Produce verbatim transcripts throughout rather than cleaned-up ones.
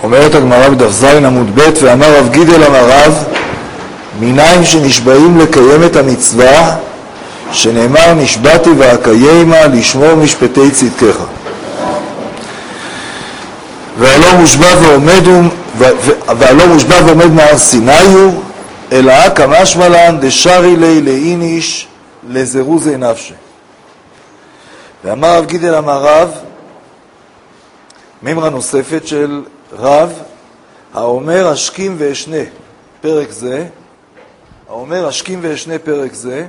אומרת הגמרא בדף זין עמוד ב' ואמר רב גידל אמר רב מנין שנשבעים לקיים את המצווה שנאמר נשבעתי ואקיימה לשמור משפטי צדקך והלא מושבע ועומד והלא מושבע ועומד מהר סיני הוא אלא כמשמע לן דשרי לי לאיניש לזירוזי נפשי. ואמר רב גידל אמר רב מימרה נוספת של רב האומר השכים ואשנה פרק זה, האומר השכים ואשנה פרק זה,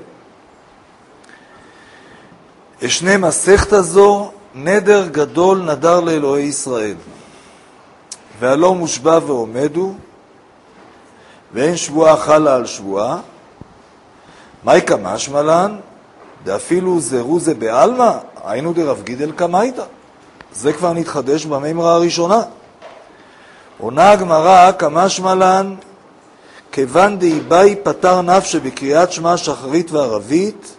אשנה מסכת הזו נדר גדול נדר לאלוהי ישראל והלא מושבע ועומדו ואין שבועה חלה על שבועה מהי כמשמע לן דאפילו זירוזי בעלמא היינו דרב גידל קמייתא. זה כבר נתחדש במימרה הראשונה. עונה הגמרא כמשמע לן כיוון דאיבאי פטר נפשי בקריאת שמע שחרית וערבית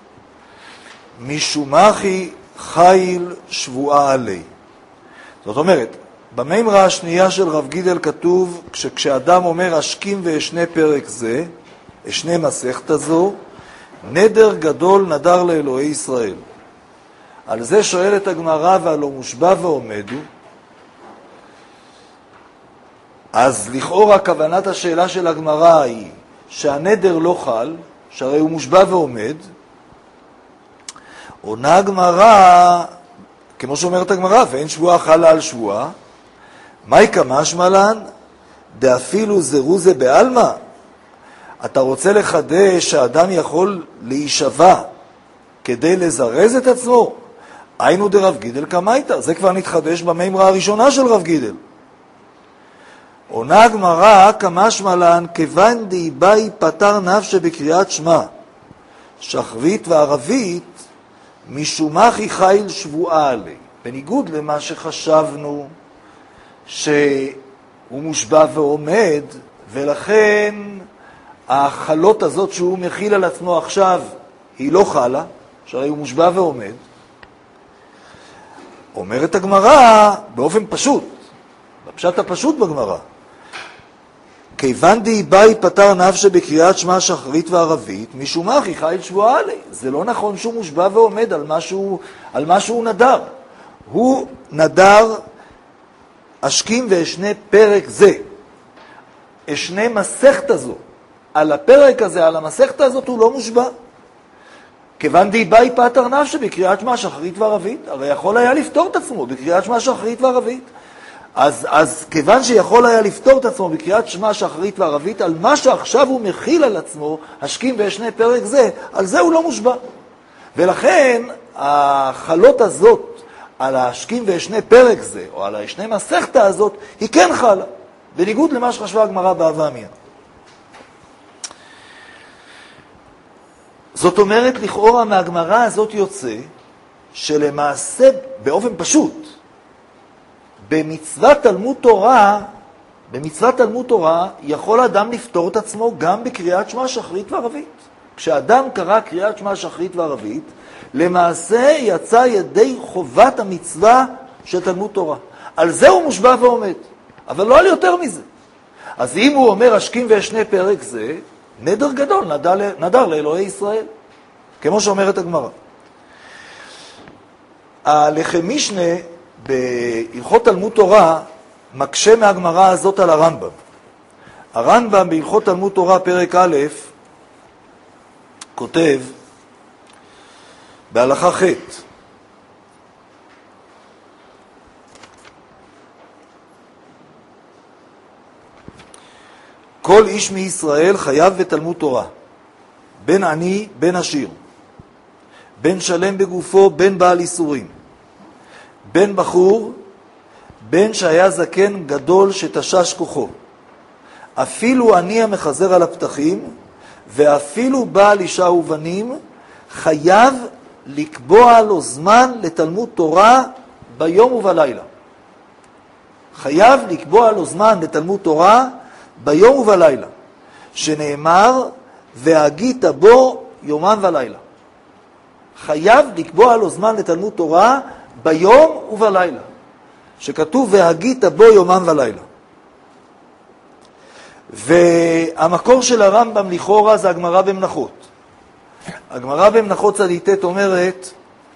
משומחי חיל שבועה עלי. זאת אומרת, במימרה השנייה של רב גידל כתוב כשאדם אומר השכים ואשנה פרק זה, אשנה מסכת הזו, נדר גדול נדר לאלוהי ישראל. על זה שואלת הגמרא והלא מושבע ועומדו. אז לכאורה כוונת השאלה של הגמרא היא שהנדר לא חל, שהרי הוא מושבע ועומד. עונה הגמרא, כמו שאומרת הגמרא, ואין שבועה חלה על שבועה, מהי כמשמע לן דאפילו זירוזי בעלמא. אתה רוצה לחדש שהאדם יכול להישבע כדי לזרז את עצמו? היינו דרב גידל קמייתא. זה כבר נתחדש במימרה הראשונה של רב גידל. עונה הגמרא כמשמע לן כיוון דאיבאי פטר נפשי בקריאת שמע שחרית וערבית משומחי חיל שבועה עלי. בניגוד למה שחשבנו שהוא מושבע ועומד, ולכן החלות הזאת שהוא מכיל על עצמו עכשיו היא לא חלה, שהרי הוא מושבע ועומד. אומרת הגמרא באופן פשוט, בפשט הפשוט בגמרא, כיוון דאיבאי פטר נפשי בקריאת שמע שחרית וערבית משומחי חיל שבועה עלי. זה לא נכון שהוא מושבע ועומד על משהו, על משהו נדר. הוא נדר השכים ואשנה פרק זה, אשנה מסכת הזו. על הפרק הזה, על המסכת הזאת הוא לא מושבע. כיוון דאיבאי פטר נפשי בקריאת שמע שחרית וערבית, הרי יכול היה לפתור את עצמו בקריאת שמע שחרית וערבית. אז, אז כיוון שיכול היה לפתור את עצמו בקריאת שמע שחרית וערבית, על מה שעכשיו הוא מכיל על עצמו, השכים ואשנה פרק זה, על זה הוא לא מושבע. ולכן החלות הזאת על השכים ואשנה פרק זה, או על האשנה מסכתה הזאת, היא כן חלה, בניגוד למה שחשבה הגמרא בהווה אמינא. זאת אומרת, לכאורה מהגמרא הזאת יוצא, שלמעשה, באופן פשוט, במצוות תלמוד תורה, במצוות תלמוד תורה, יכול אדם לפתור את עצמו גם בקריאת שמע שחרית וערבית. כשאדם קרא קריאת שמע שחרית וערבית, למעשה יצא ידי חובת המצווה של תלמוד תורה. על זה הוא מושבע ועומד, אבל לא על יותר מזה. אז אם הוא אומר השכים ואשנה פרק זה, נדר גדול נדר, נדר לאלוהי ישראל, כמו שאומרת הגמרא. הלחם משנה בהלכות תלמוד תורה מקשה מהגמרא הזאת על הרמב"ם. הרמב"ם בהלכות תלמוד תורה פרק א' כותב בהלכה ח' כל איש מישראל חייב בתלמוד תורה, בין עני בין עשיר, בין שלם בגופו בין בעל איסורים, בין בחור, בין שהיה זקן גדול שתשש כוחו, אפילו עני המחזר על הפתחים, ואפילו בעל אישה ובנים, חייב לקבוע לו זמן לתלמוד תורה ביום ובלילה. חייב לקבוע לו זמן לתלמוד תורה ביום ובלילה, שנאמר, והגית בו יומם ולילה. חייב לקבוע לו זמן לתלמוד תורה ביום ובלילה, שכתוב והגית בו יומם ולילה. והמקור של הרמב"ם לכאורה זה הגמרא במנחות. הגמרא במנחות צדיטת אומרת,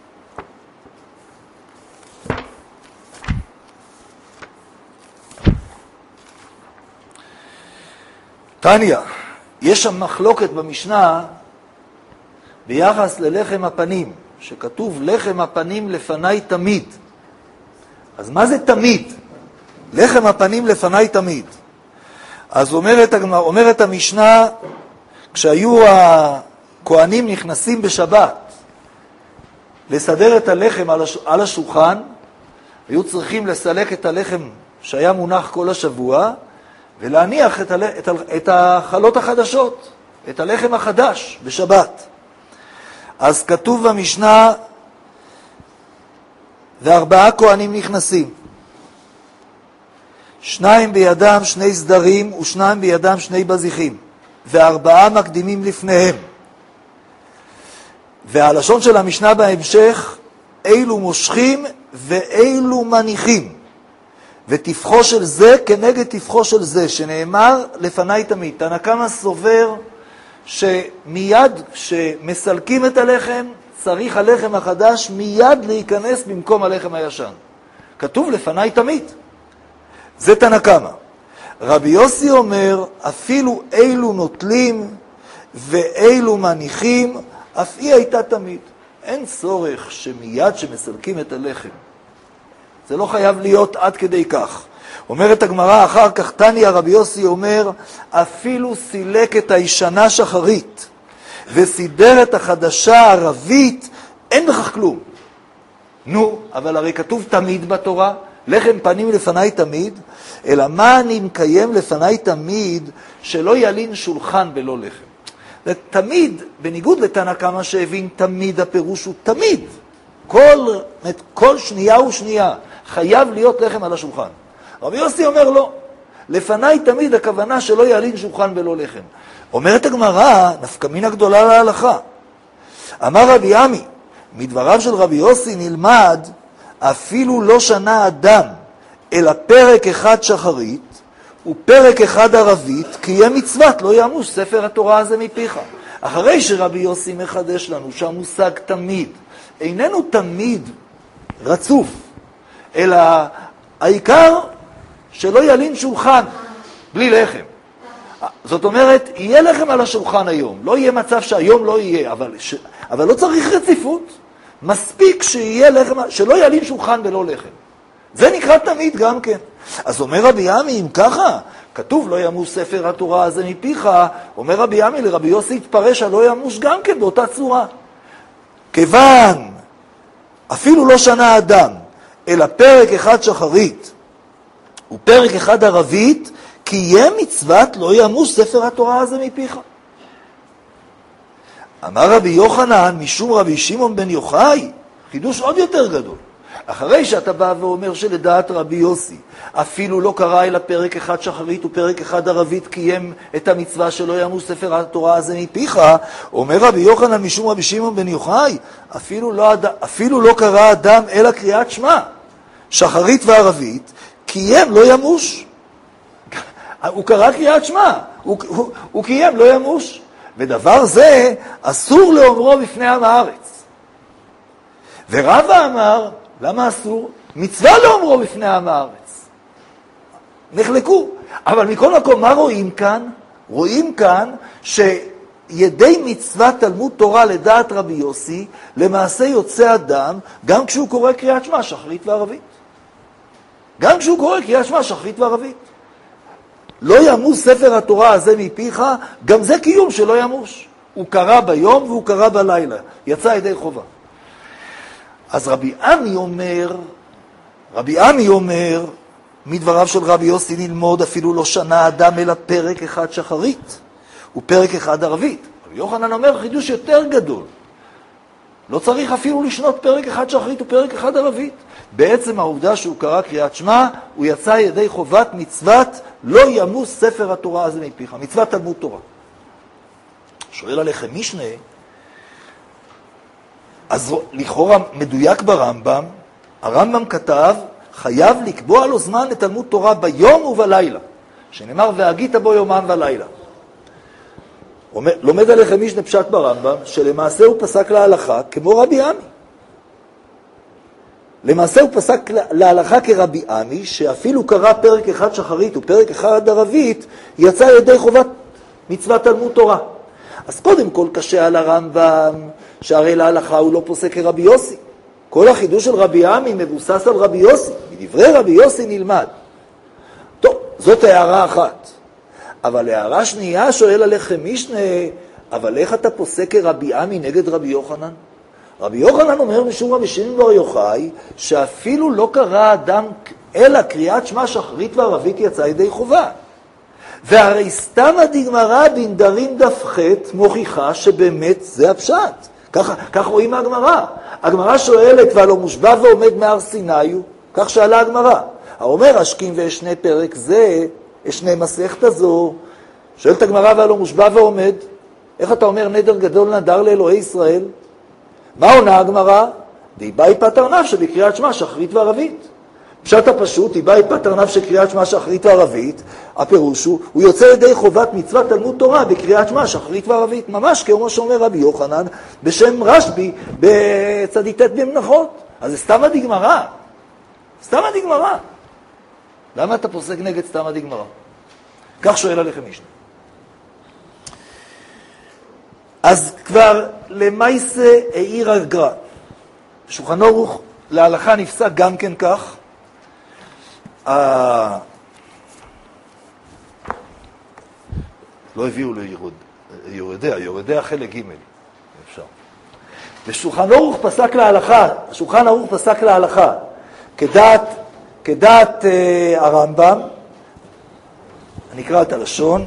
תניא, יש שם מחלוקת במשנה ביחס ללחם הפנים, שכתוב לחם הפנים לפני תמיד. אז מה זה תמיד? לחם הפנים לפני תמיד. אז אומרת, אומרת המשנה, כשהיו הכהנים נכנסים בשבת לסדר את הלחם על השולחן, היו צריכים לסלק את הלחם שהיה מונח כל השבוע, ולהניח את, ה, את, ה, את החלות החדשות, את הלחם החדש בשבת. אז כתוב במשנה, וארבעה כהנים נכנסים. שניים בידם שני סדרים ושניים בידם שני בזיחים, וארבעה מקדימים לפניהם. והלשון של המשנה בהמשך, אילו מושכים ואילו מניחים. ותפחו של זה כנגד תפחו של זה, שנאמר לפני תמיד. תנא קמא סובר שמיד שמסלקים את הלחם, צריך הלחם החדש מיד להיכנס במקום הלחם הישן. כתוב לפני תמיד. זה תנא קמא. רבי יוסי אומר, אפילו אילו נוטלים ואילו מניחים, אף היא הייתה תמיד. אין צורך שמיד שמסלקים את הלחם. זה לא חייב להיות עד כדי כך. אומרת הגמרא אחר כך, תניא רבי יוסי אומר, אפילו סילק את הישנה שחרית, וסידר את החדשה ערבית, אין בכך כלום. נו, אבל הרי כתוב תמיד בתורה, לחם פנים לפני תמיד, אלא מה אני מקיים לפני תמיד, שלא ילין שולחן בלא לחם. תמיד, בניגוד לתנא קמא שהבין, תמיד הפירוש הוא תמיד. כל, כל שנייה ושנייה חייב להיות לחם על השולחן. רבי יוסי אומר לא, לפני תמיד הכוונה שלא ילין שולחן בלא לחם. אומרת הגמרא, נפקא מינה גדולה להלכה. אמר רבי עמי, מדבריו של רבי יוסי נלמד, אפילו לא שנה אדם, אלא פרק אחד שחרית, ופרק אחד ערבית, כי יהיה מצוות, לא ימוש ספר התורה הזה מפיך. אחרי שרבי יוסי מחדש לנו שהמושג תמיד, איננו תמיד רצוף, אלא העיקר שלא ילין שולחן בלי לחם. זאת אומרת, יהיה לחם על השולחן היום. לא יהיה מצב שהיום לא יהיה, אבל, ש... אבל לא צריך רציפות. מספיק שיהיה לחם, שלא ילין שולחן בלא לחם. זה נקרא תמיד גם כן. אז אומר רבי עמי, אם ככה, כתוב לא ימוש ספר התורה הזה מפיך, אומר רבי עמי לרבי יוסי התפרש הלא ימוש גם כן באותה צורה. כיוון, אפילו לא שנה אדם, אלא פרק אחד שחרית, ופרק אחד ערבית, כי יהיה מצוות לא ימוש ספר התורה הזה מפיך. אמר רבי יוחנן, משום רבי שמעון בן יוחאי, חידוש עוד יותר גדול. אחרי שאתה בא ואומר שלדעת רבי יוסי, אפילו לא קרא אלא פרק אחד שחרית ופרק אחד ערבית קיים את המצווה שלא ימוש ספר התורה הזה מפיך, אומר רבי יוחנן משום רבי שמעון בן יוחאי, אפילו לא, אפילו לא קרא אדם אלא קריאת שמע, שחרית וערבית, קיים לא ימוש. הוא קרא קריאת שמע, הוא, הוא, הוא קיים לא ימוש. ודבר זה אסור לאומרו בפני עם הארץ. ורבא אמר, למה אסור? מצווה לאומרו בפני עם הארץ. נחלקו. אבל מכל מקום, מה רואים כאן? רואים כאן שידי מצוות תלמוד תורה לדעת רבי יוסי, למעשה יוצא אדם, גם כשהוא קורא קריאת שמע, שחרית וערבית. גם כשהוא קורא קריאת שמע, שחרית וערבית. לא ימוש ספר התורה הזה מפיך, גם זה קיום שלא ימוש. הוא קרא ביום והוא קרא בלילה. יצא ידי חובה. אז רבי עמי אומר, רבי עמי אומר, מדבריו של רבי יוסי נלמוד אפילו לא שנה אדם אלא פרק אחד שחרית, ופרק אחד ערבית. רבי יוחנן אומר חידוש יותר גדול. לא צריך אפילו לשנות פרק אחד שחרית ופרק אחד ערבית. בעצם העובדה שהוא קרא קריאת שמע, הוא יצא ידי חובת מצוות לא ימוש ספר התורה הזה מפיך, מצוות תלמוד תורה. שואל עליכם משנה, אז לכאורה מדויק ברמב"ם, הרמב"ם כתב, חייב לקבוע לו זמן לתלמוד תורה ביום ובלילה. שנאמר והגית בו יומם ולילה. לומד עליכם משנה פשט ברמב"ם, שלמעשה הוא פסק להלכה כמו רבי עמי. למעשה הוא פסק להלכה כרבי עמי, שאפילו קרא פרק אחד שחרית ופרק אחד ערבית, יצא ידי חובת מצוות תלמוד תורה. אז קודם כל קשה על הרמב"ם, שהרי להלכה הוא לא פוסק כרבי יוסי. כל החידוש של רבי עמי מבוסס על רבי יוסי. מדברי רבי יוסי נלמד. טוב, זאת הערה אחת. אבל הערה שנייה שואל עליכם משנה, אבל איך אתה פוסק כרבי עמי נגד רבי יוחנן? רבי יוחנן אומר משום רבי שמעון בר יוחאי, שאפילו לא קרא אדם אלא קריאת שמע שחרית וערבית יצא ידי חובה. והרי סתם הדגמרא בנדרים דף ח' מוכיחה שבאמת זה הפשט. כך, כך רואים מהגמרא. הגמרא שואלת, והלא מושבע ועומד מהר סיני, כך שאלה הגמרא. האומר השכים ואשנה פרק זה, אשנה מסכת הזו, שואלת הגמרא והלא מושבע ועומד, איך אתה אומר נדר גדול נדר לאלוהי ישראל? מה עונה הגמרא? דיבאי פטר נפש בקריאת שמע שחרית וערבית. פשט הפשוט, דיבאי פטר נפש בקריאת שמע שחרית וערבית, הפירוש הוא, הוא יוצא ידי חובת מצוות תלמוד תורה בקריאת שמע שחרית וערבית, ממש כמו שאומר רבי יוחנן בשם רשב"י בצדיק ט' במנחות. אז זה סתם הדגמרא. סתם הדגמרא. למה אתה פוסק נגד סתם הדגמרא? כך שואל עליכם משנה. אז כבר למעשה העיר הגר"א. שולחן ערוך להלכה נפסק גם כן כך. ה... לא הביאו לירוד, יורדיה, יורדיה חלק ג' אפשר. ושולחן ערוך פסק להלכה, שולחן ערוך פסק להלכה, כדעת, כדעת אה, הרמב"ם, אני אקרא את הלשון,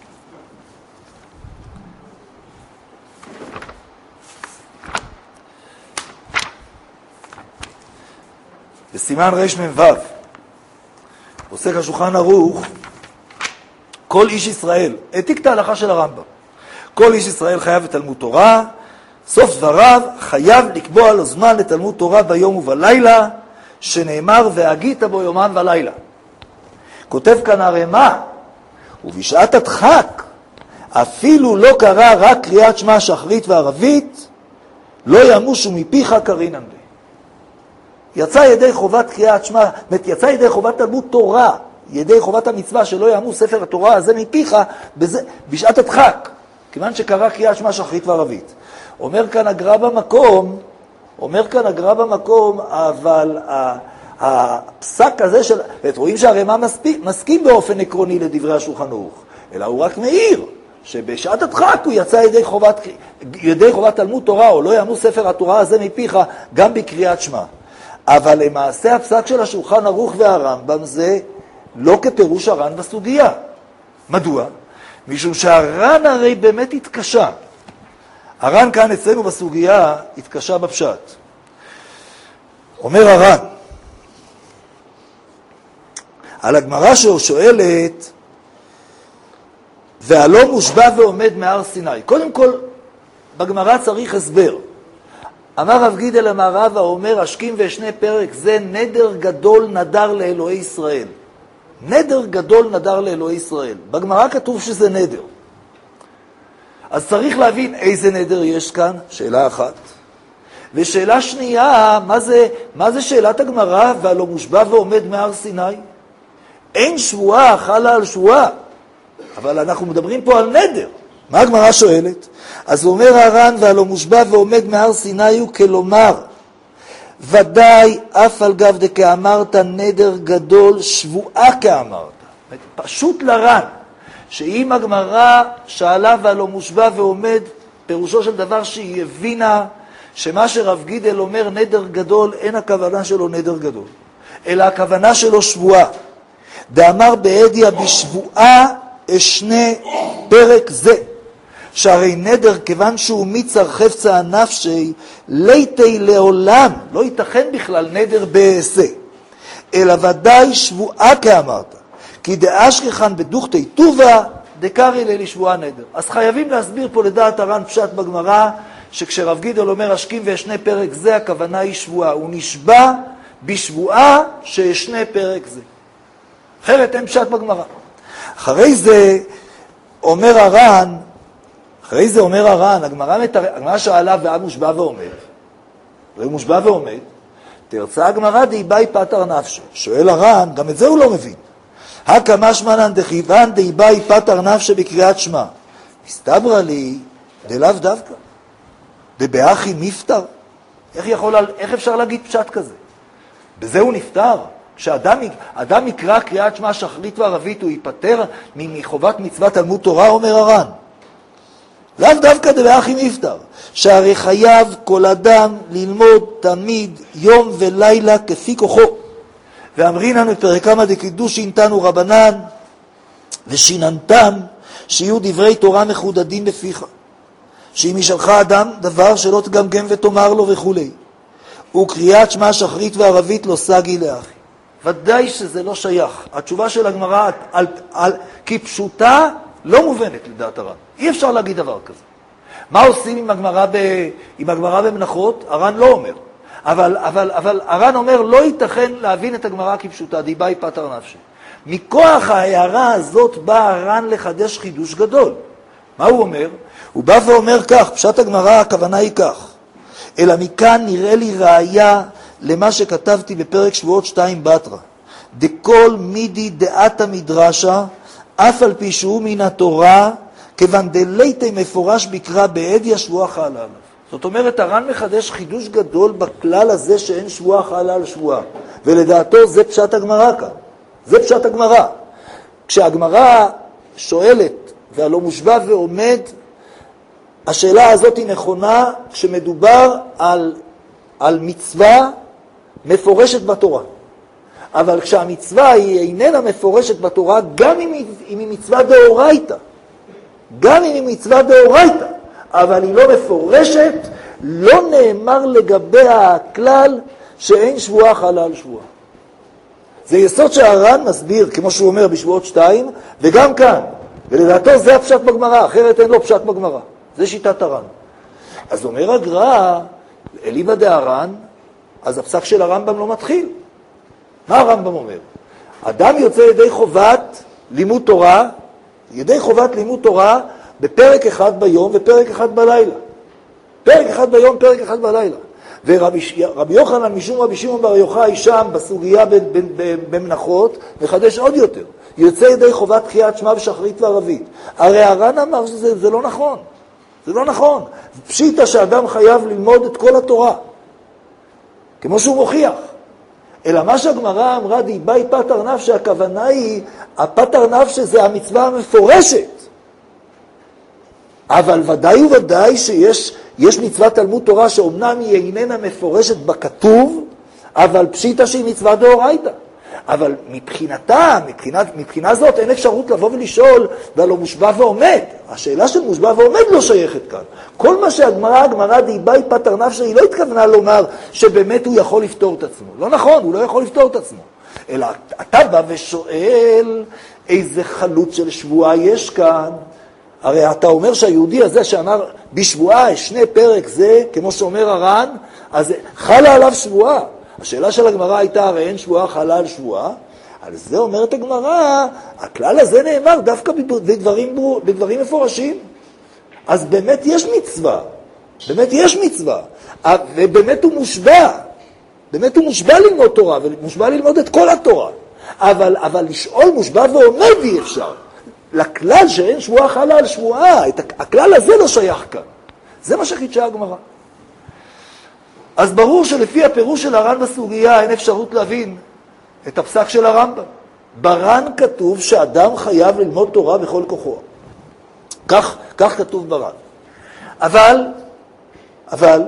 בסימן רש מ"ו, עוסק השולחן ערוך, כל איש ישראל, העתיק את ההלכה של הרמב"ם, כל איש ישראל חייב בתלמוד תורה, סוף דבריו חייב לקבוע לו זמן לתלמוד תורה ביום ובלילה, שנאמר והגית בו יומם ולילה. כותב כאן הרמ"א, ובשעת הדחק, אפילו לא קרא רק קריאת שמע שחרית וערבית, לא ימושו מפיך קרינן בי. יצא ידי חובת קריאת שמע, יצא ידי חובת תלמוד תורה, ידי חובת המצווה שלא יאמו ספר התורה הזה מפיך, בזה, בשעת הדחק, כיוון שקרא קריאת שמע שחרית וערבית. אומר כאן הגר"א במקום, אומר כאן הגר"א במקום, אבל הפסק הזה של, ואת רואים שהרמ"א מסכים, מסכים באופן עקרוני לדברי השולחן ערוך, אלא הוא רק מעיר, שבשעת הדחק הוא יצא ידי חובת, ידי חובת תלמוד תורה, או לא יאמו ספר התורה הזה מפיך, גם בקריאת שמע. אבל למעשה הפסק של השולחן ערוך והרמב"ם זה לא כפירוש הר"ן בסוגיה. מדוע? משום שהר"ן הרי באמת התקשה. הר"ן כאן אצלנו בסוגיה התקשה בפשט. אומר הר"ן, על הגמרא שואלת, והלא מושבע ועומד מהר סיני. קודם כל, בגמרא צריך הסבר. אמר רב גידל המהר"ל ואומר, השכים ואשנה פרק זה נדר גדול נדר לאלוהי ישראל. נדר גדול נדר לאלוהי ישראל. בגמרא כתוב שזה נדר. אז צריך להבין איזה נדר יש כאן, שאלה אחת. ושאלה שנייה, מה זה, מה זה שאלת הגמרא והלא מושבע ועומד מהר סיני? אין שבועה, חלה על שבועה. אבל אנחנו מדברים פה על נדר. מה הגמרא שואלת? אז אומר הר"ן, והלא מושבע ועומד מהר סיני הוא כלומר, ודאי אף על גב דכאמרת נדר גדול שבועה כאמרת. פשוט לר"ן, שאם הגמרא שאלה והלא מושבע ועומד, פירושו של דבר שהיא הבינה שמה שרב גידל אומר נדר גדול, אין הכוונה שלו נדר גדול, אלא הכוונה שלו שבועה. דאמר בהדיא בשבועה אשנה פרק זה, שהרי נדר כיוון שהוא מצר חפצה הנפשי, ליתי לעולם, לא ייתכן בכלל נדר בעשה, אלא ודאי שבועה כאמרת, כי דאשכחן בדוכתי טובה, דקרי לי לשבועה נדר. אז חייבים להסביר פה לדעת הר"ן פשט בגמרא, שכשרב גידל אומר השכים ואשנה פרק זה, הכוונה היא שבועה. הוא נשבע בשבועה שאשנה פרק זה. אחרת אין פשט בגמרא. אחרי זה אומר הר"ן, אחרי זה אומר הר"ן, הגמרא, הגמרא שאלה ועד מושבע ועומד, והוא מושבע ועומד, תרצה הגמרא דאיבאי פטר נפשו. שואל הר"ן, גם את זה הוא לא מבין. הקא משמען דכיוון דאיבאי פטר נפשו בקריאת שמע. מסתברא לי, דלאו דווקא. דבאחי נפטר. איך יכול, איך אפשר להגיד פשט כזה? בזה הוא נפטר. כשאדם אדם יקרא קריאת שמע שחרית וערבית, הוא ייפטר מחובת מצוות תלמוד תורה, אומר הר"ן. לאו דווקא דבאחי נפטר. שהרי חייב כל אדם ללמוד תמיד יום ולילה כפי כוחו. ואמרינן בפרק כמה דקידושין תנו רבנן ושיננתם שיהיו דברי תורה מחודדים בפיך. שאם ישאלך אדם דבר שלא תגמגם ותאמר לו וכו'. וקריאת שמע שחרית וערבית לא סגי לאחי. ודאי שזה לא שייך. התשובה של הגמרא על, על, כפשוטה לא מובנת לדעת הר"ן. אי אפשר להגיד דבר כזה. מה עושים עם הגמרא ב, עם הגמרא במנחות? הר"ן לא אומר. אבל, אבל, אבל הר"ן אומר לא ייתכן להבין את הגמרא כפשוטה, דיבאי פטר נפשי. מכוח ההערה הזאת בא הר"ן לחדש חידוש גדול. מה הוא אומר? הוא בא ואומר כך, פשט הגמרא הכוונה היא כך. אלא מכאן נראה לי ראיה למה שכתבתי בפרק שבועות שתיים בתרא. דכל מידי דעת המדרשה, אף על פי שהוא מן התורה, כיוון דליתי מפורש בקרא בעדיה שבועה חלה עליו. זאת אומרת, הר"ן מחדש חידוש גדול בכלל הזה שאין שבועה חלה על שבועה. ולדעתו זה פשט הגמרא כאן. זה פשט הגמרא. כשהגמרא שואלת, והלא מושבע ועומד, השאלה הזאת היא נכונה כשמדובר על, על מצווה מפורשת בתורה. אבל כשהמצווה היא איננה מפורשת בתורה, גם אם היא, אם היא מצווה דאורייתא, גם אם היא מצווה דאורייתא, אבל היא לא מפורשת, לא נאמר לגביה הכלל שאין שבועה חלה על שבועה. זה יסוד שהר"ן מסביר, כמו שהוא אומר בשבועות שתיים, וגם כאן. ולדעתו זה הפשט בגמרא, אחרת אין לו פשט בגמרא. זה שיטת הר"ן. אז אומר הגר"א, אליבא דהר"ן, אז הפסק של הרמב"ם לא מתחיל. מה הרמב"ם אומר? אדם יוצא ידי חובת לימוד תורה, ידי חובת לימוד תורה בפרק אחד ביום ופרק אחד בלילה. פרק אחד ביום, פרק אחד בלילה. ורבי יוחנן משום רבי שמעון בר יוחאי שם בסוגיה במנחות מחדש עוד יותר. יוצא ידי חובת קריאת שמע ושחרית וערבית. הרי הר"ן אמר שזה זה לא נכון. זה לא נכון. פשיטא שאדם חייב ללמוד את כל התורה. כמו שהוא מוכיח. אלא מה שהגמרא אמרה דיבאי פטר נפשי, הכוונה היא, הפטר נפשי זה המצווה המפורשת. אבל ודאי וודאי שיש יש מצוות תלמוד תורה שאומנם היא איננה מפורשת בכתוב, אבל פשיטא שהיא מצווה דאורייתא. אבל מבחינתה, מבחינת, מבחינה זאת אין אפשרות לבוא ולשאול, והלא מושבע ועומד. השאלה של מושבע ועומד לא שייכת כאן. כל מה שהגמרא, הגמרא דיבאי פטר נפשי, היא לא התכוונה לומר שבאמת הוא יכול לפתור את עצמו. לא נכון, הוא לא יכול לפתור את עצמו. אלא אתה בא ושואל איזה חלוץ של שבועה יש כאן. הרי אתה אומר שהיהודי הזה שאמר בשבועה, שני פרק זה, כמו שאומר הר"ן, אז חלה עליו שבועה. השאלה של הגמרא הייתה, הרי אין שבועה חלה על שבועה. על זה אומרת הגמרא, הכלל הזה נאמר דווקא בדברים, בדברים מפורשים. אז באמת יש מצווה, באמת יש מצווה, ובאמת הוא מושבע, באמת הוא מושבע ללמוד תורה, ומושבע ללמוד את כל התורה. אבל, אבל לשאול מושבע ועומד אי אפשר. לכלל שאין שבועה חלה על שבועה, הכלל הזה לא שייך כאן. זה מה שחידשה הגמרא. אז ברור שלפי הפירוש של הר"ן בסוגיה אין אפשרות להבין את הפסק של הרמב"ם. בר"ן כתוב שאדם חייב ללמוד תורה בכל כוחו. כך, כך כתוב בר"ן. אבל, אבל,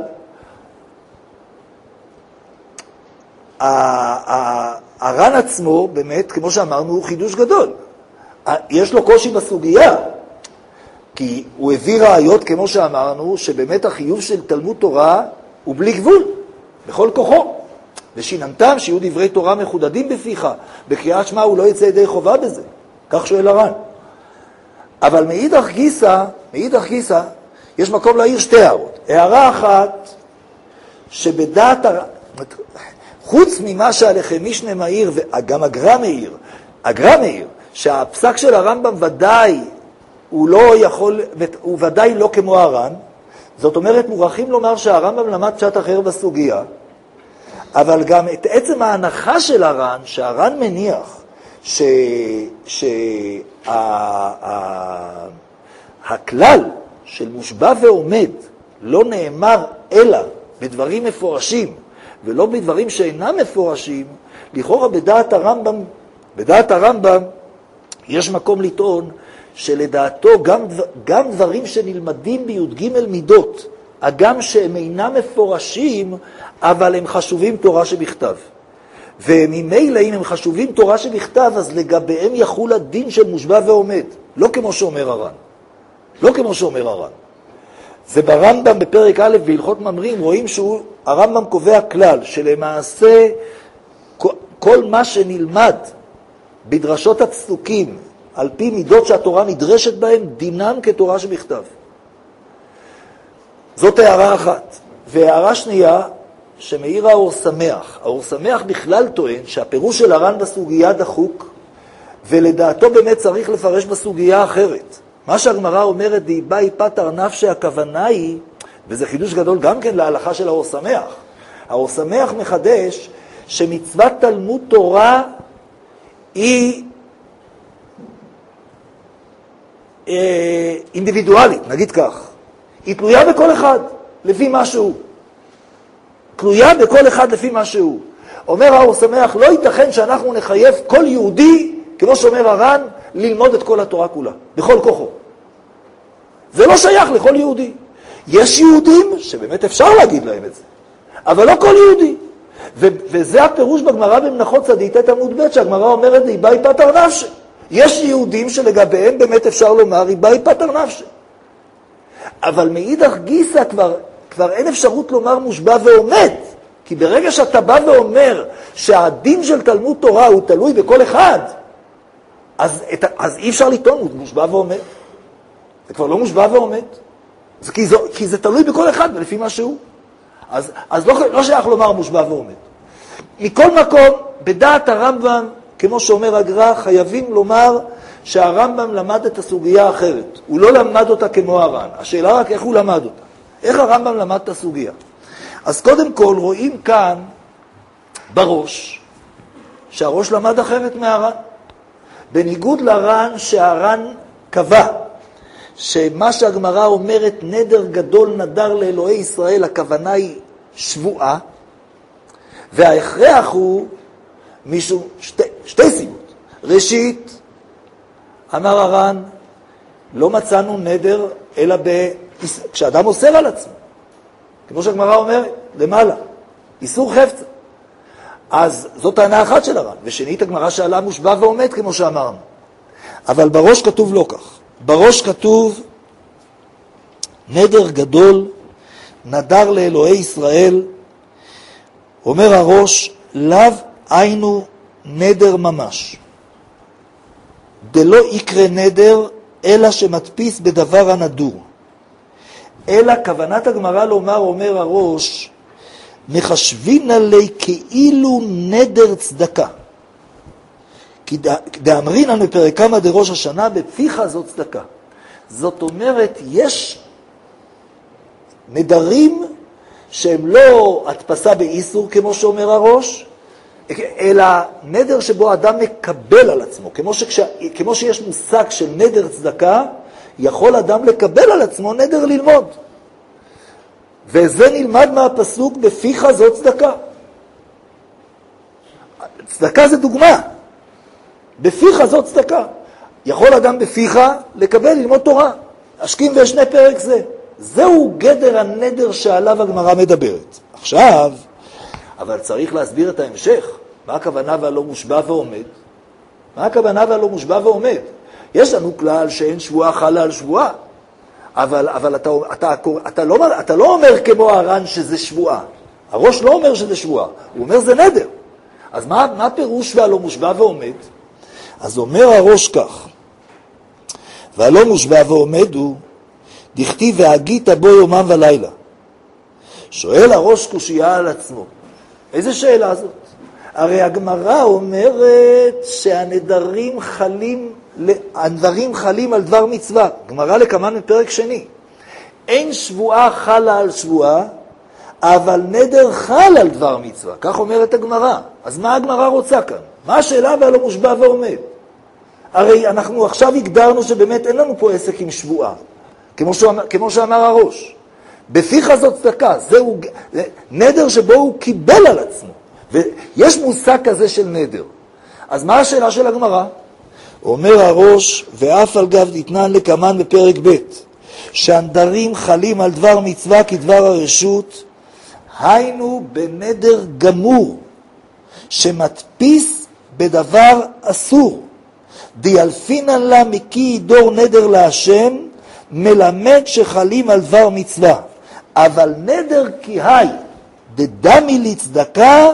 הר"ן עצמו באמת, כמו שאמרנו, הוא חידוש גדול. יש לו קושי בסוגיה, כי הוא הביא ראיות, כמו שאמרנו, שבאמת החיוב של תלמוד תורה הוא בלי גבול, בכל כוחו. ושיננתם שיהיו דברי תורה מחודדים בפיך, בקריאת שמע הוא לא יצא ידי חובה בזה, כך שואל הר"ן. אבל מאידך גיסא, מאידך גיסא, יש מקום להעיר שתי הערות. הערה אחת, שבדעת, חוץ ממה שעליכם משנה מעיר, וגם הגר"א מעיר, הגר"א מעיר, שהפסק של הרמב"ם ודאי הוא לא יכול, הוא ודאי לא כמו הר"ן, זאת אומרת, מוכרחים לומר שהרמב"ם למד פשט אחר בסוגיה, אבל גם את עצם ההנחה של הר"ן, שהר"ן מניח שהכלל של מושבע ועומד לא נאמר אלא בדברים מפורשים ולא בדברים שאינם מפורשים, לכאורה בדעת הרמב"ם, בדעת הרמב"ם יש מקום לטעון שלדעתו גם, גם דברים שנלמדים בי"ג מידות, הגם שהם אינם מפורשים, אבל הם חשובים תורה שבכתב. וממילא אם הם חשובים תורה שבכתב, אז לגביהם יחול הדין של מושבע ועומד. לא כמו שאומר הר"ן. לא כמו שאומר הר"ן. זה ברמב"ם בפרק א' בהלכות ממרים, רואים שהרמב"ם קובע כלל, שלמעשה כל מה שנלמד בדרשות הפסוקים, על פי מידות שהתורה נדרשת בהן, דינם כתורה שבכתב. זאת הערה אחת. והערה שנייה, שמאיר האור שמח. האור שמח בכלל טוען שהפירוש של הר"ן בסוגיה דחוק, ולדעתו באמת צריך לפרש בסוגיה אחרת. מה שהגמרא אומרת, דיבאי פטר נפשי, הכוונה היא, וזה חידוש גדול גם כן להלכה של האור שמח. האור שמח מחדש שמצוות תלמוד תורה היא אה, אינדיבידואלית, נגיד כך. היא תלויה בכל אחד, לפי משהו. תלויה בכל אחד לפי משהו. אומר האור שמח, לא ייתכן שאנחנו נחייב כל יהודי, כמו שאומר הר"ן, ללמוד את כל התורה כולה, בכל כוחו. זה לא שייך לכל יהודי. יש יהודים שבאמת אפשר להגיד להם את זה, אבל לא כל יהודי. ו- וזה הפירוש בגמרא במנחות צדיתת עמוד ב', שהגמרא אומרת, ריבאי פטר נפשי. יש יהודים שלגביהם באמת אפשר לומר, ריבאי פטר נפשי. אבל מאידך גיסא כבר, כבר אין אפשרות לומר מושבע ועומד. כי ברגע שאתה בא ואומר שהדין של תלמוד תורה הוא תלוי בכל אחד, אז, את, אז אי אפשר לטעון, הוא מושבע ועומד. זה כבר לא מושבע ועומד. זה, כי, זה, כי זה תלוי בכל אחד ולפי מה שהוא. אז, אז לא, לא שייך לומר מושבע ועומד. מכל מקום, בדעת הרמב"ם, כמו שאומר הגר"א, חייבים לומר שהרמב"ם למד את הסוגיה אחרת. הוא לא למד אותה כמו הר"ן. השאלה רק איך הוא למד אותה. איך הרמב"ם למד את הסוגיה? אז קודם כל רואים כאן בראש, שהראש למד אחרת מהר"ן. בניגוד לר"ן שהר"ן קבע, שמה שהגמרא אומרת נדר גדול נדר לאלוהי ישראל, הכוונה היא שבועה, וההכרח הוא משום שתי, שתי סיבות. ראשית, אמר הר"ן, לא מצאנו נדר אלא ב... כשאדם אוסר על עצמו, כמו שהגמרא אומרת, למעלה, איסור חפצה. אז זאת טענה אחת של הר"ן. ושנית, הגמרא שאלה מושבע ועומד, כמו שאמרנו. אבל בראש כתוב לא כך. בראש כתוב, נדר גדול נדר לאלוהי ישראל, אומר הראש, לאו היינו נדר ממש. דלא יקרה נדר, אלא שמדפיס בדבר הנדור. אלא כוונת הגמרא לומר, אומר הראש, מחשבין עלי כאילו נדר צדקה. כי דאמרינן בפרק כמה דראש השנה, בפיך זאת צדקה. זאת אומרת, יש נדרים שהם לא הדפסה באיסור, כמו שאומר הראש, אלא נדר שבו אדם מקבל על עצמו. כמו, שכש, כמו שיש מושג של נדר צדקה, יכול אדם לקבל על עצמו נדר ללמוד. וזה נלמד מהפסוק, בפיך זאת צדקה. צדקה זה דוגמה. בפיך זאת צדקה. יכול אדם בפיך לקבל, ללמוד תורה. השכים ואשנה פרק זה. זהו גדר הנדר שעליו הגמרא מדברת. עכשיו, אבל צריך להסביר את ההמשך. מה הכוונה והלא מושבע ועומד? מה הכוונה והלא מושבע ועומד? יש לנו כלל שאין שבועה חלה על שבועה. אבל, אבל אתה, אתה, אתה, לא, אתה לא אומר כמו הר"ן שזה שבועה. הראש לא אומר שזה שבועה. הוא אומר זה נדר. אז מה, מה פירוש והלא מושבע ועומד? אז אומר הראש כך, והלא מושבע ועומד הוא, דכתיב והגית בו יומם ולילה. שואל הראש קושייה על עצמו. איזה שאלה זאת? הרי הגמרא אומרת שהנדרים חלים, הנדרים חלים על דבר מצווה. גמרא לקמן בפרק שני. אין שבועה חלה על שבועה, אבל נדר חל על דבר מצווה. כך אומרת הגמרא. אז מה הגמרא רוצה כאן? מה השאלה והלא מושבע ועומד? הרי אנחנו עכשיו הגדרנו שבאמת אין לנו פה עסק עם שבועה, כמו שאמר, כמו שאמר הראש. בפיך זאת צדקה, זהו נדר שבו הוא קיבל על עצמו. ויש מושג כזה של נדר. אז מה השאלה של הגמרא? אומר הראש, ואף על גב דתנן לקמן בפרק ב', שהנדרים חלים על דבר מצווה כדבר הרשות, היינו בנדר גמור, שמדפיס בדבר אסור. דיאלפינן לה מקי דור נדר להשם, מלמד שחלים על דבר מצווה. אבל נדר כי היי, דדמי לצדקה,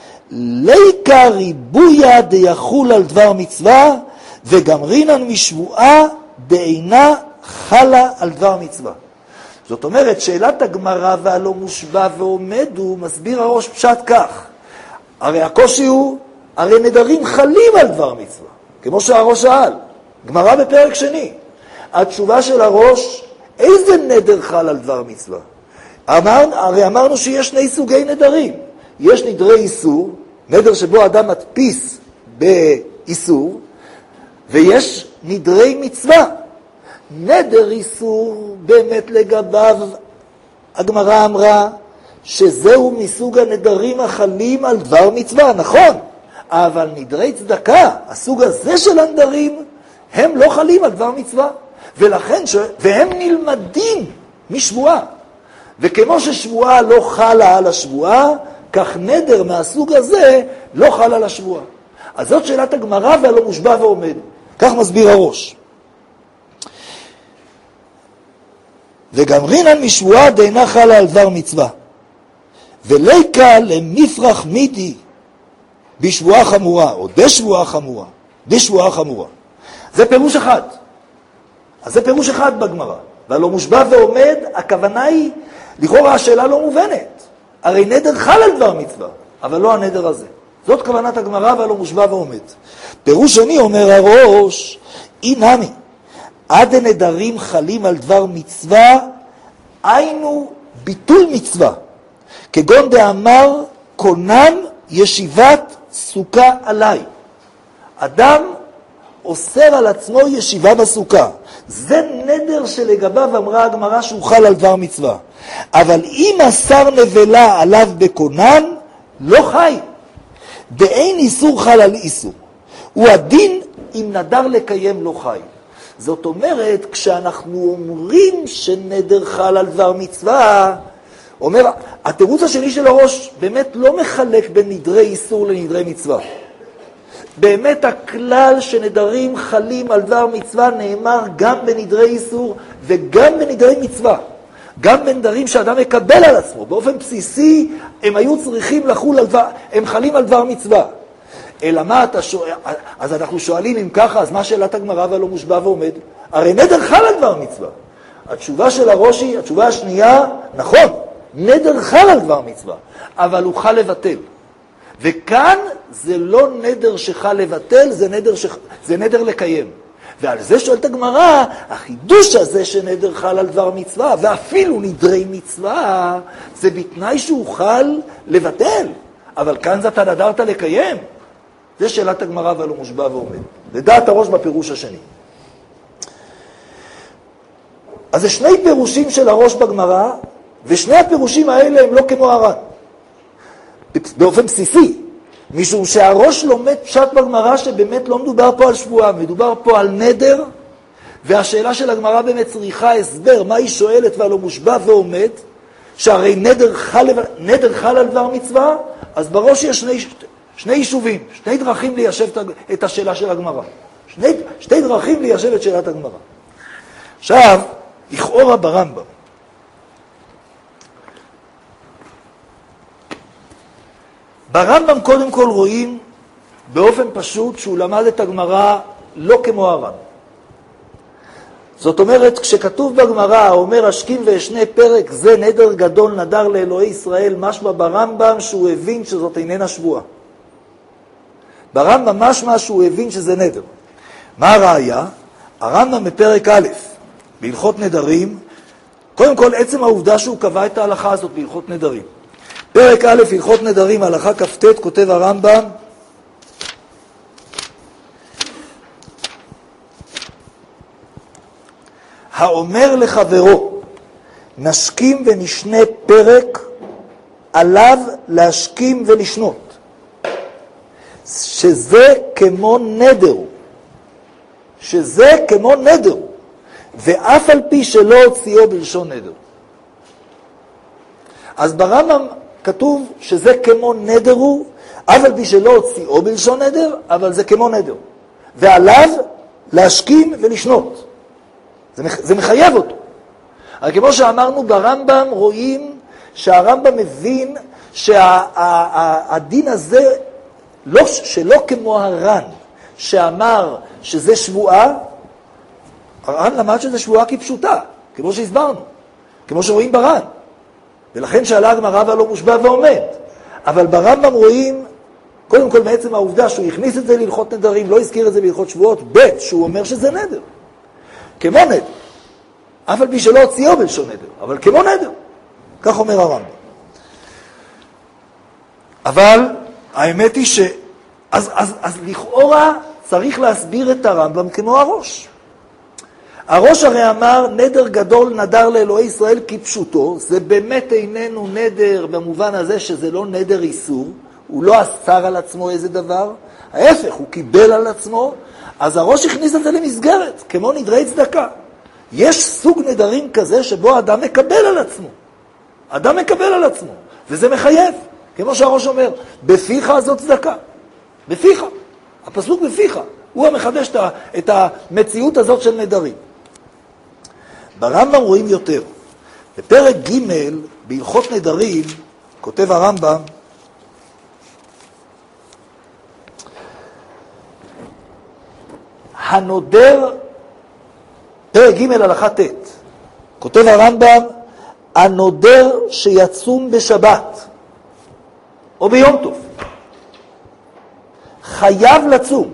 ליקה ריבויה דיחול על דבר מצווה, וגמרינן משבועה דאינה חלה על דבר מצווה. זאת אומרת, שאלת הגמרא והלא מושבע ועומד הוא מסביר הראש פשט כך. הרי הקושי הוא, הרי נדרים חלים על דבר מצווה, כמו שהראש שאל. גמרא בפרק שני. התשובה של הראש, איזה נדר חל על דבר מצווה? אמר, הרי אמרנו שיש שני סוגי נדרים. יש נדרי איסור, נדר שבו אדם מדפיס באיסור, ויש נדרי מצווה. נדר איסור באמת לגביו, הגמרא אמרה שזהו מסוג הנדרים החלים על דבר מצווה, נכון, אבל נדרי צדקה, הסוג הזה של הנדרים, הם לא חלים על דבר מצווה, ולכן, ש... והם נלמדים משבועה. וכמו ששבועה לא חלה על השבועה, כך נדר מהסוג הזה לא חל על השבועה. אז זאת שאלת הגמרא והלא מושבע ועומד. כך מסביר הראש. וגמרינן משבועה דאינה חלה על דבר מצווה. וליקה למפרח מידי בשבועה חמורה, או דשבועה חמורה, דשבועה חמורה. זה פירוש אחד. אז זה פירוש אחד בגמרא. והלא מושבע ועומד, הכוונה היא, לכאורה השאלה לא מובנת. הרי נדר חל על דבר מצווה, אבל לא הנדר הזה. זאת כוונת הגמרא והלא מושבע ועומד. פירוש שני אומר הראש, אינמי, עד הנדרים חלים על דבר מצווה, היינו ביטול מצווה. כגון דאמר, קונן ישיבת סוכה עליי. אדם אוסר על עצמו ישיבה בסוכה. זה נדר שלגביו אמרה הגמרא שהוא חל על דבר מצווה. אבל אם אסר נבלה עליו בקונן, לא חי. דאין איסור חל על איסור. הוא הדין אם נדר לקיים לא חי. זאת אומרת, כשאנחנו אומרים שנדר חל על דבר מצווה, אומר, התירוץ השני של הראש באמת לא מחלק בין נדרי איסור לנדרי מצווה. באמת הכלל שנדרים חלים על דבר מצווה נאמר גם בנדרי איסור וגם בנדרי מצווה. גם בנדרים שאדם מקבל על עצמו. באופן בסיסי הם היו צריכים לחול על דבר, הם חלים על דבר מצווה. אלא מה אתה שואל, אז אנחנו שואלים אם ככה, אז מה שאלת הגמרא והלא מושבע ועומד? הרי נדר חל על דבר מצווה. התשובה של הראש היא, התשובה השנייה, נכון, נדר חל על דבר מצווה, אבל הוא חל לבטל. וכאן זה לא נדר שחל לבטל, זה נדר, ש... זה נדר לקיים. ועל זה שואלת הגמרא, החידוש הזה שנדר חל על דבר מצווה, ואפילו נדרי מצווה, זה בתנאי שהוא חל לבטל. אבל כאן זה אתה נדרת לקיים. זה שאלת הגמרא והלא מושבע ועומד. לדעת הראש בפירוש השני. אז זה שני פירושים של הראש בגמרא, ושני הפירושים האלה הם לא כמו הר"ן. באופן בסיסי. משום שהראש לומד פשט בגמרא שבאמת לא מדובר פה על שבועה, מדובר פה על נדר, והשאלה של הגמרא באמת צריכה הסבר, מה היא שואלת והלא מושבע ועומד, שהרי נדר חל, נדר חל על דבר מצווה, אז בראש יש שני, שני יישובים, שני דרכים ליישב את השאלה של הגמרא. שני, שתי דרכים ליישב את שאלת הגמרא. עכשיו, לכאורה ברמב"ם. ברמב"ם קודם כל רואים באופן פשוט שהוא למד את הגמרא לא כמו הר"ן. זאת אומרת, כשכתוב בגמרא, אומר השכים ואשנה פרק זה נדר גדול נדר לאלוהי ישראל, משמע ברמב"ם שהוא הבין שזאת איננה שבועה. ברמב"ם משמע שהוא הבין שזה נדר. מה הראיה? הרמב"ם בפרק א', בהלכות נדרים, קודם כל עצם העובדה שהוא קבע את ההלכה הזאת בהלכות נדרים. פרק א', הלכות נדרים, הלכה כ"ט, כותב הרמב"ם, האומר לחברו, נשכים ונשנה פרק, עליו להשכים ולשנות. שזה כמו נדר, שזה כמו נדר, ואף על פי שלא הוציאו בלשון נדר. אז ברמב"ם כתוב שזה כמו נדר הוא, אף על פי שלא הוציאו בלשון נדר, אבל זה כמו נדר. ועליו להשכים ולשנות. זה, זה מחייב אותו. אבל כמו שאמרנו, ברמב"ם רואים שהרמב"ם מבין שהדין הזה, לא, שלא כמו הר"ן, שאמר שזה שבועה, הר"ן למד שזה שבועה כפשוטה, כמו שהסברנו, כמו שרואים בר"ן. ולכן שאלה הגמרא והלא מושבע ועומד. אבל ברמב"ם רואים, קודם כל מעצם העובדה שהוא הכניס את זה להלכות נדרים, לא הזכיר את זה בהלכות שבועות, ב' שהוא אומר שזה נדר. כמו נדר. אף על פי שלא הוציאו בלשון נדר, אבל כמו נדר. כך אומר הרמב"ם. אבל האמת היא ש... אז, אז, אז לכאורה צריך להסביר את הרמב"ם כמו הראש. הראש הרי אמר, נדר גדול נדר לאלוהי ישראל כפשוטו, זה באמת איננו נדר במובן הזה שזה לא נדר איסור, הוא לא אסר על עצמו איזה דבר, ההפך, הוא קיבל על עצמו, אז הראש הכניס את זה למסגרת, כמו נדרי צדקה. יש סוג נדרים כזה שבו אדם מקבל על עצמו. אדם מקבל על עצמו, וזה מחייב, כמו שהראש אומר, בפיך זאת צדקה. בפיך, הפסוק בפיך, הוא המחדש את המציאות הזאת של נדרים. ברמב"ם רואים יותר. בפרק ג' בהלכות נדרים, כותב הרמב"ם, הנודר, פרק ג' הלכה ט', כותב הרמב"ם, הנודר שיצום בשבת, או ביום טוב, חייב לצום.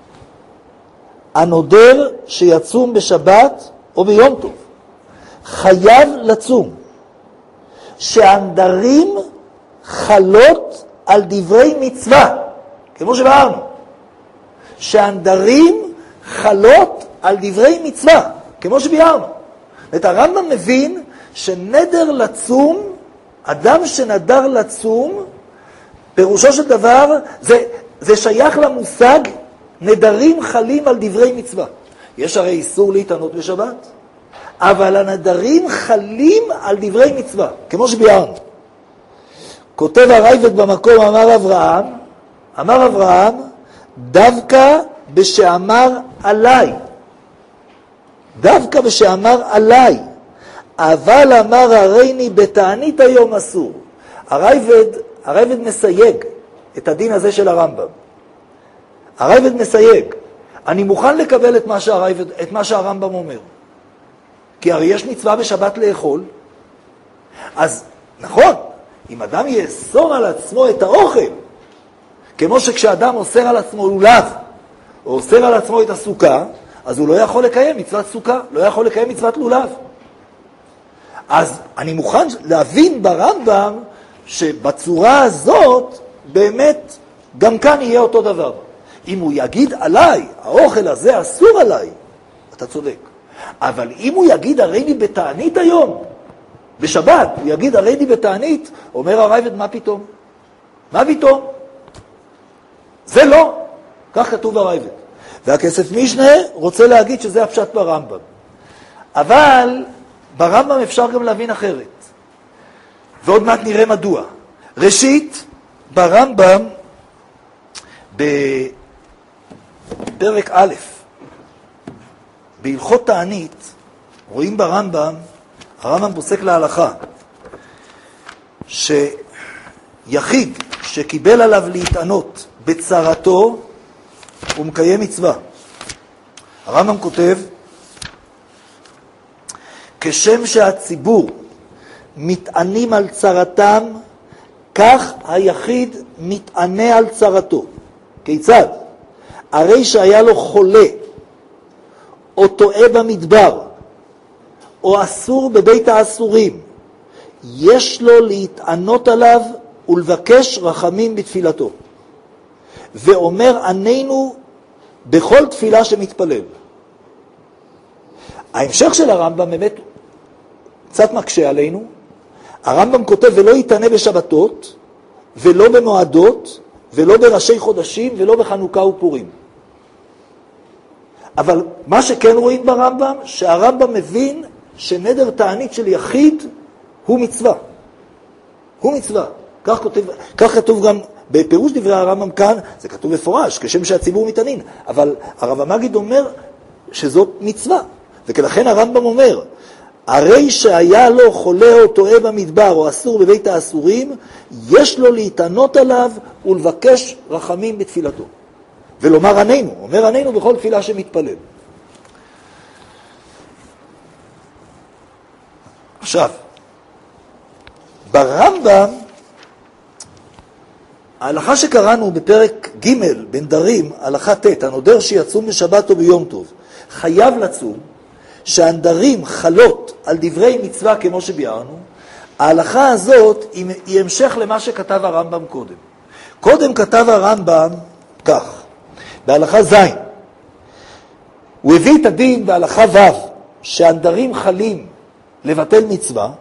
הנודר שיצום בשבת, או ביום טוב, חייב לצום. שהנדרים חלות על דברי מצווה, כמו שבארנו. שהנדרים חלות על דברי מצווה, כמו שביארנו. את הרמב"ם מבין שנדר לצום, אדם שנדר לצום, פירושו של דבר, זה, זה שייך למושג, נדרים חלים על דברי מצווה. יש הרי איסור להתענות בשבת, אבל הנדרים חלים על דברי מצווה, כמו שביארנו. כותב הרייבד במקום, אמר אברהם, אמר אברהם, דווקא בשאמר עליי, דווקא בשאמר עליי, אבל אמר הריני בתענית היום אסור. הרייבד, הרייבד מסייג את הדין הזה של הרמב"ם. הרייבד מסייג, אני מוכן לקבל את מה שהרייבד, את מה שהרמב"ם אומר. כי הרי יש מצווה בשבת לאכול, אז נכון, אם אדם יאסור על עצמו את האוכל, כמו שכשאדם אוסר על עצמו לולב, או אוסר על עצמו את הסוכה, אז הוא לא יכול לקיים מצוות סוכה, לא יכול לקיים מצוות לולב. אז אני מוכן להבין ברמב"ם שבצורה הזאת באמת גם כאן יהיה אותו דבר. אם הוא יגיד עליי, האוכל הזה אסור עליי, אתה צודק. אבל אם הוא יגיד הריני בתענית היום, בשבת, הוא יגיד הריני בתענית, אומר הרייבד, מה פתאום? מה פתאום? זה לא. כך כתוב הרייבד. והכסף משנה רוצה להגיד שזה הפשט ברמב"ם. אבל ברמב"ם אפשר גם להבין אחרת. ועוד מעט נראה מדוע. ראשית, ברמב"ם, בפרק א', בהלכות תענית, רואים ברמב"ם, הרמב"ם פוסק להלכה, שיחיד שקיבל עליו להתענות בצרתו, הוא מקיים מצווה. הרמב"ם כותב, כשם שהציבור מתענים על צרתם, כך היחיד מתענה על צרתו. כיצד? הרי שהיה לו חולה, או טועה במדבר, או אסור בבית האסורים, יש לו להתענות עליו ולבקש רחמים בתפילתו. ואומר ענינו בכל תפילה שמתפלל. ההמשך של הרמב"ם באמת קצת מקשה עלינו. הרמב"ם כותב ולא יתענה בשבתות, ולא במועדות, ולא בראשי חודשים, ולא בחנוכה ופורים. אבל מה שכן רואים ברמב"ם, שהרמב"ם מבין שנדר תענית של יחיד הוא מצווה. הוא מצווה. כך כותב, כך כתוב גם בפירוש דברי הרמב"ם כאן, זה כתוב מפורש, כשם שהציבור מתענין. אבל הרב המגיד אומר שזאת מצווה. וכלכן הרמב"ם אומר, הרי שהיה לו חולה או טועה במדבר או אסור בבית האסורים, יש לו להתענות עליו ולבקש רחמים בתפילתו. ולומר ענינו, אומר ענינו בכל תפילה שמתפלל. עכשיו, ברמב"ם, ההלכה שקראנו בפרק ג' בנדרים, הלכה ט', הנודר שיצום בשבת או ביום טוב, חייב לצום, שהנדרים חלות על דברי מצווה כמו שביארנו, ההלכה הזאת היא המשך למה שכתב הרמב"ם קודם. קודם כתב הרמב"ם כך, בהלכה ז', הוא הביא את הדין בהלכה ו', שהנדרים חלים לבטל מצווה,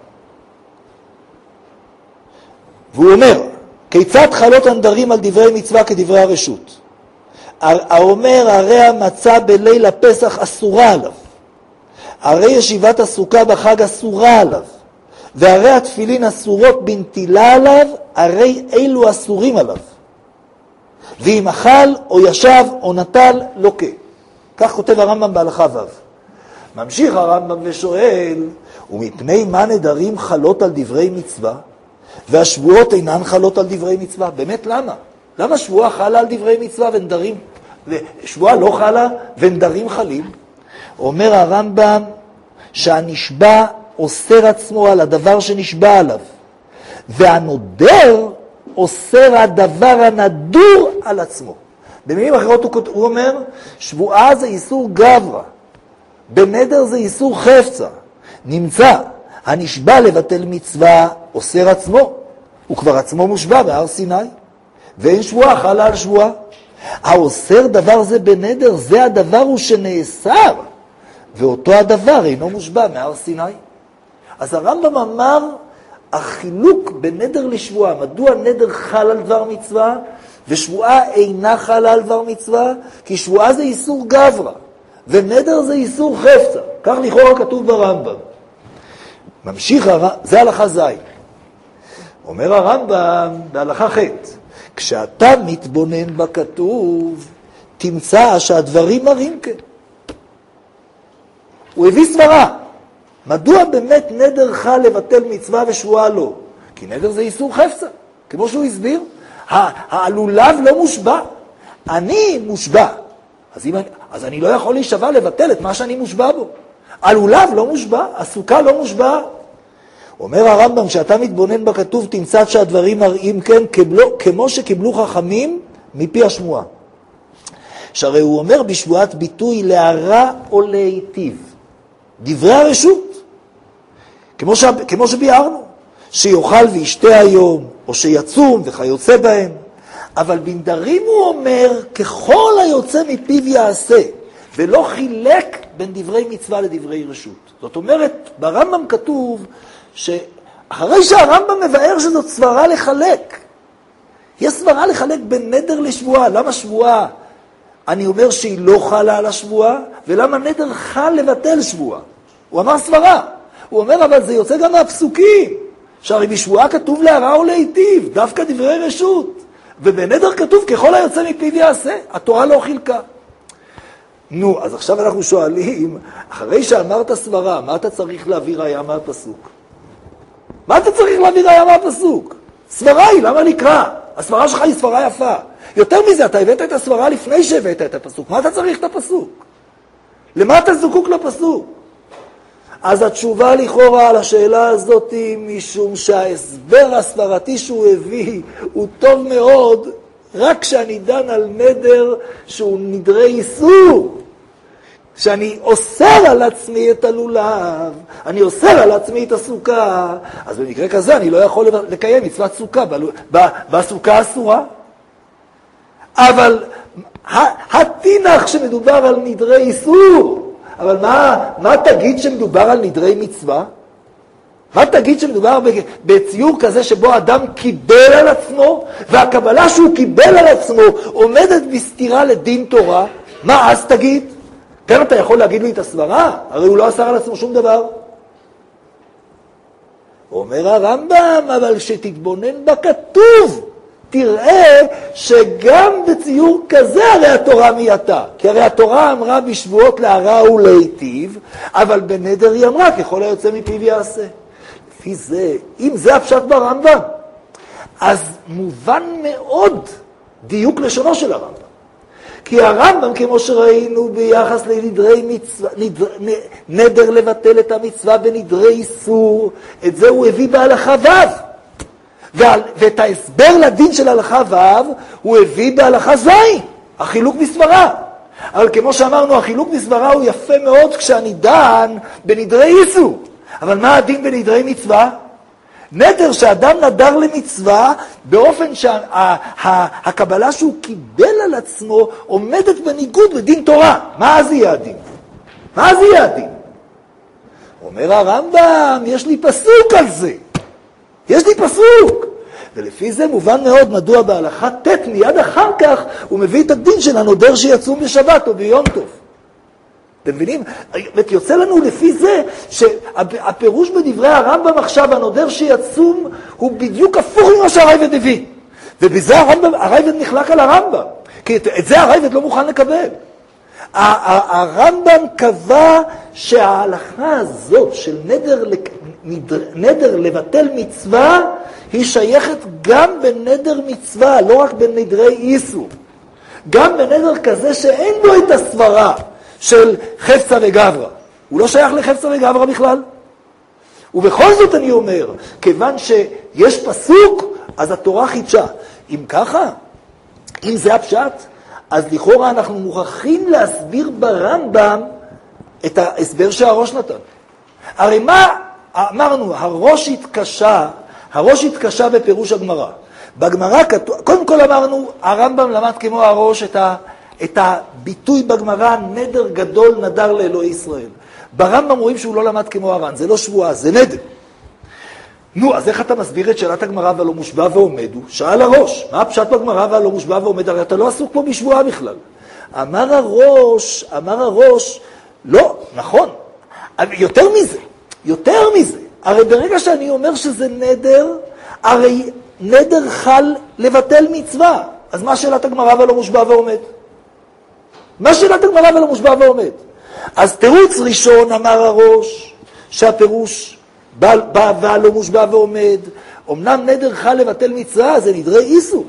והוא אומר, כיצד חלות הנדרים על דברי מצווה כדברי הרשות? האומר, הרי המצה בליל הפסח אסורה עליו, הרי ישיבת הסוכה בחג אסורה עליו, והרי התפילין אסורות בנטילה עליו, הרי אלו אסורים עליו. ואם אכל או ישב או נטל לוקה. כך כותב הרמב"ם בהלכה ו'. ממשיך הרמב"ם ושואל, ומפני מה נדרים חלות על דברי מצווה, והשבועות אינן חלות על דברי מצווה? באמת למה? למה שבועה חלה על דברי מצווה ונדרים, שבועה לא חלה ונדרים חלים? אומר הרמב"ם שהנשבע אוסר עצמו על הדבר שנשבע עליו, והנודר אוסר הדבר הנדור על עצמו. במילים אחרות הוא אומר, שבועה זה איסור גברא, בנדר זה איסור חפצה. נמצא, הנשבע לבטל מצווה אוסר עצמו, הוא כבר עצמו מושבע בהר סיני, ואין שבועה חלה על שבועה. האוסר דבר זה בנדר, זה הדבר הוא שנאסר, ואותו הדבר אינו מושבע מהר סיני. אז הרמב"ם אמר, החילוק בין נדר לשבועה, מדוע נדר חל על דבר מצווה, ושבועה אינה חלה על דבר מצווה? כי שבועה זה איסור גברא, ונדר זה איסור חפצה. כך לכאורה כתוב ברמב"ם. ממשיך, הר... זה הלכה ז'. אומר הרמב"ם בהלכה ח', כשאתה מתבונן בכתוב, תמצא שהדברים מראים כן. הוא הביא סברה. מדוע באמת נדר חל לבטל מצווה ושבועה לא? כי נדר זה איסור חפצה, כמו שהוא הסביר. העלולב לא מושבע, אני מושבע. אז, אם, אז אני לא יכול להישבע לבטל את מה שאני מושבע בו. עלולב לא מושבע, הסוכה לא מושבע. אומר הרמב"ם, כשאתה מתבונן בכתוב, תמצא שהדברים מראים כן, כבלו, כמו שקיבלו חכמים מפי השמועה. שהרי הוא אומר בשבועת ביטוי להרע או להיטיב. דברי הרשות, כמו, ש... כמו שביארנו, שיוכל וישתה היום, או שיצום וכיוצא בהם. אבל בנדרים הוא אומר, ככל היוצא מפיו יעשה, ולא חילק בין דברי מצווה לדברי רשות. זאת אומרת, ברמב"ם כתוב, שאחרי שהרמב"ם מבאר שזאת סברה לחלק, יש סברה לחלק בין נדר לשבועה. למה שבועה? אני אומר שהיא לא חלה על השבועה, ולמה נדר חל לבטל שבועה? הוא אמר סברה. הוא אומר, אבל זה יוצא גם מהפסוקים, שהרי בשבועה כתוב להרע או להיטיב, דווקא דברי רשות. ובנדר כתוב, ככל היוצא מפיו יעשה, התורה לא חילקה. נו, אז עכשיו אנחנו שואלים, אחרי שאמרת סברה, מה אתה צריך להביא ראיה מהפסוק? מה אתה צריך להביא ראיה מהפסוק? סברה היא, למה נקרא? הסברה שלך היא סברה יפה. יותר מזה, אתה הבאת את הסברה לפני שהבאת את הפסוק. מה אתה צריך את הפסוק? למה אתה זקוק לפסוק? אז התשובה לכאורה על השאלה הזאת היא משום שההסבר הסברתי שהוא הביא הוא טוב מאוד, רק כשאני דן על נדר שהוא נדרי איסור, שאני אוסר על עצמי את הלולב, אני אוסר על עצמי את הסוכה, אז במקרה כזה אני לא יכול לקיים מצוות סוכה בסוכה אסורה. אבל התינח שמדובר על נדרי איסור, אבל מה, מה תגיד שמדובר על נדרי מצווה? מה תגיד שמדובר בציור כזה שבו אדם קיבל על עצמו, והקבלה שהוא קיבל על עצמו עומדת בסתירה לדין תורה? מה אז תגיד? כאן אתה יכול להגיד לי את הסברה? הרי הוא לא אסר על עצמו שום דבר. אומר הרמב"ם, אבל שתתבונן בכתוב, תראה שגם בציור כזה הרי התורה מייתה. כי הרי התורה אמרה בשבועות להרע ולהיטיב, אבל בנדר היא אמרה ככל היוצא מפיו יעשה. לפי זה, אם זה הפשט ברמב"ם, אז מובן מאוד דיוק לשונו של הרמב"ם. כי הרמב"ם, כמו שראינו ביחס לנדרי מצווה, נדר, נדר לבטל את המצווה בנדרי איסור, את זה הוא הביא בהלכה ו'. ועל, ואת ההסבר לדין של הלכה ו' הוא הביא בהלכה ז', החילוק בסברה. אבל כמו שאמרנו, החילוק בסברה הוא יפה מאוד כשאני דן בנדרי איסור. אבל מה הדין בנדרי מצווה? נדר שאדם נדר למצווה באופן שהקבלה שהוא קיבל על עצמו עומדת בניגוד לדין תורה. מה אז יהיה הדין? מה אז יהיה הדין? אומר הרמב"ם, יש לי פסוק על זה. יש לי פסוק. ולפי זה מובן מאוד מדוע בהלכה ת' מיד אחר כך הוא מביא את הדין של הנודר שיצום בשבת או ביום טוב. אתם מבינים? יוצא לנו לפי זה שהפירוש בדברי הרמב"ם עכשיו, הנודר שיצום, הוא בדיוק הפוך ממה שהרייבד הביא. ובזה הרמב"ם, הרייבד נחלק על הרמב"ם. כי את, את זה הרייבד לא מוכן לקבל. הרמב"ם קבע שההלכה הזאת של נדר, נדר, נדר לבטל מצווה, היא שייכת גם בנדר מצווה, לא רק בנדרי איסור. גם בנדר כזה שאין בו את הסברה של חפצה וגברא. הוא לא שייך לחפצה וגברא בכלל. ובכל זאת אני אומר, כיוון שיש פסוק, אז התורה חידשה. אם ככה, אם זה הפשט, אז לכאורה אנחנו מוכרחים להסביר ברמב"ם את ההסבר שהראש נתן. הרי מה אמרנו? הראש התקשה, הראש התקשה בפירוש הגמרא. בגמרא כתוב, קודם כל אמרנו, הרמב"ם למד כמו הראש את ה... את הביטוי בגמרא, נדר גדול נדר לאלוהי ישראל. ברמב"ם רואים שהוא לא למד כמו הר"ן, זה לא שבועה, זה נדר. נו, אז איך אתה מסביר את שאלת הגמרא והלא מושבע ועומד? הוא שאל הראש, מה הפשט בגמרא והלא מושבע ועומד? הרי אתה לא עסוק פה בשבועה בכלל. אמר הראש, אמר הראש, לא, נכון, יותר מזה, יותר מזה. הרי ברגע שאני אומר שזה נדר, הרי נדר חל לבטל מצווה. אז מה שאלת הגמרא והלא מושבע ועומד? מה שאלת הגמרא ולא מושבע ועומד? אז תירוץ ראשון אמר הראש, שהפירוש בא, בא ולא מושבע ועומד, אמנם נדר חל לבטל מצווה, זה נדרי איסור.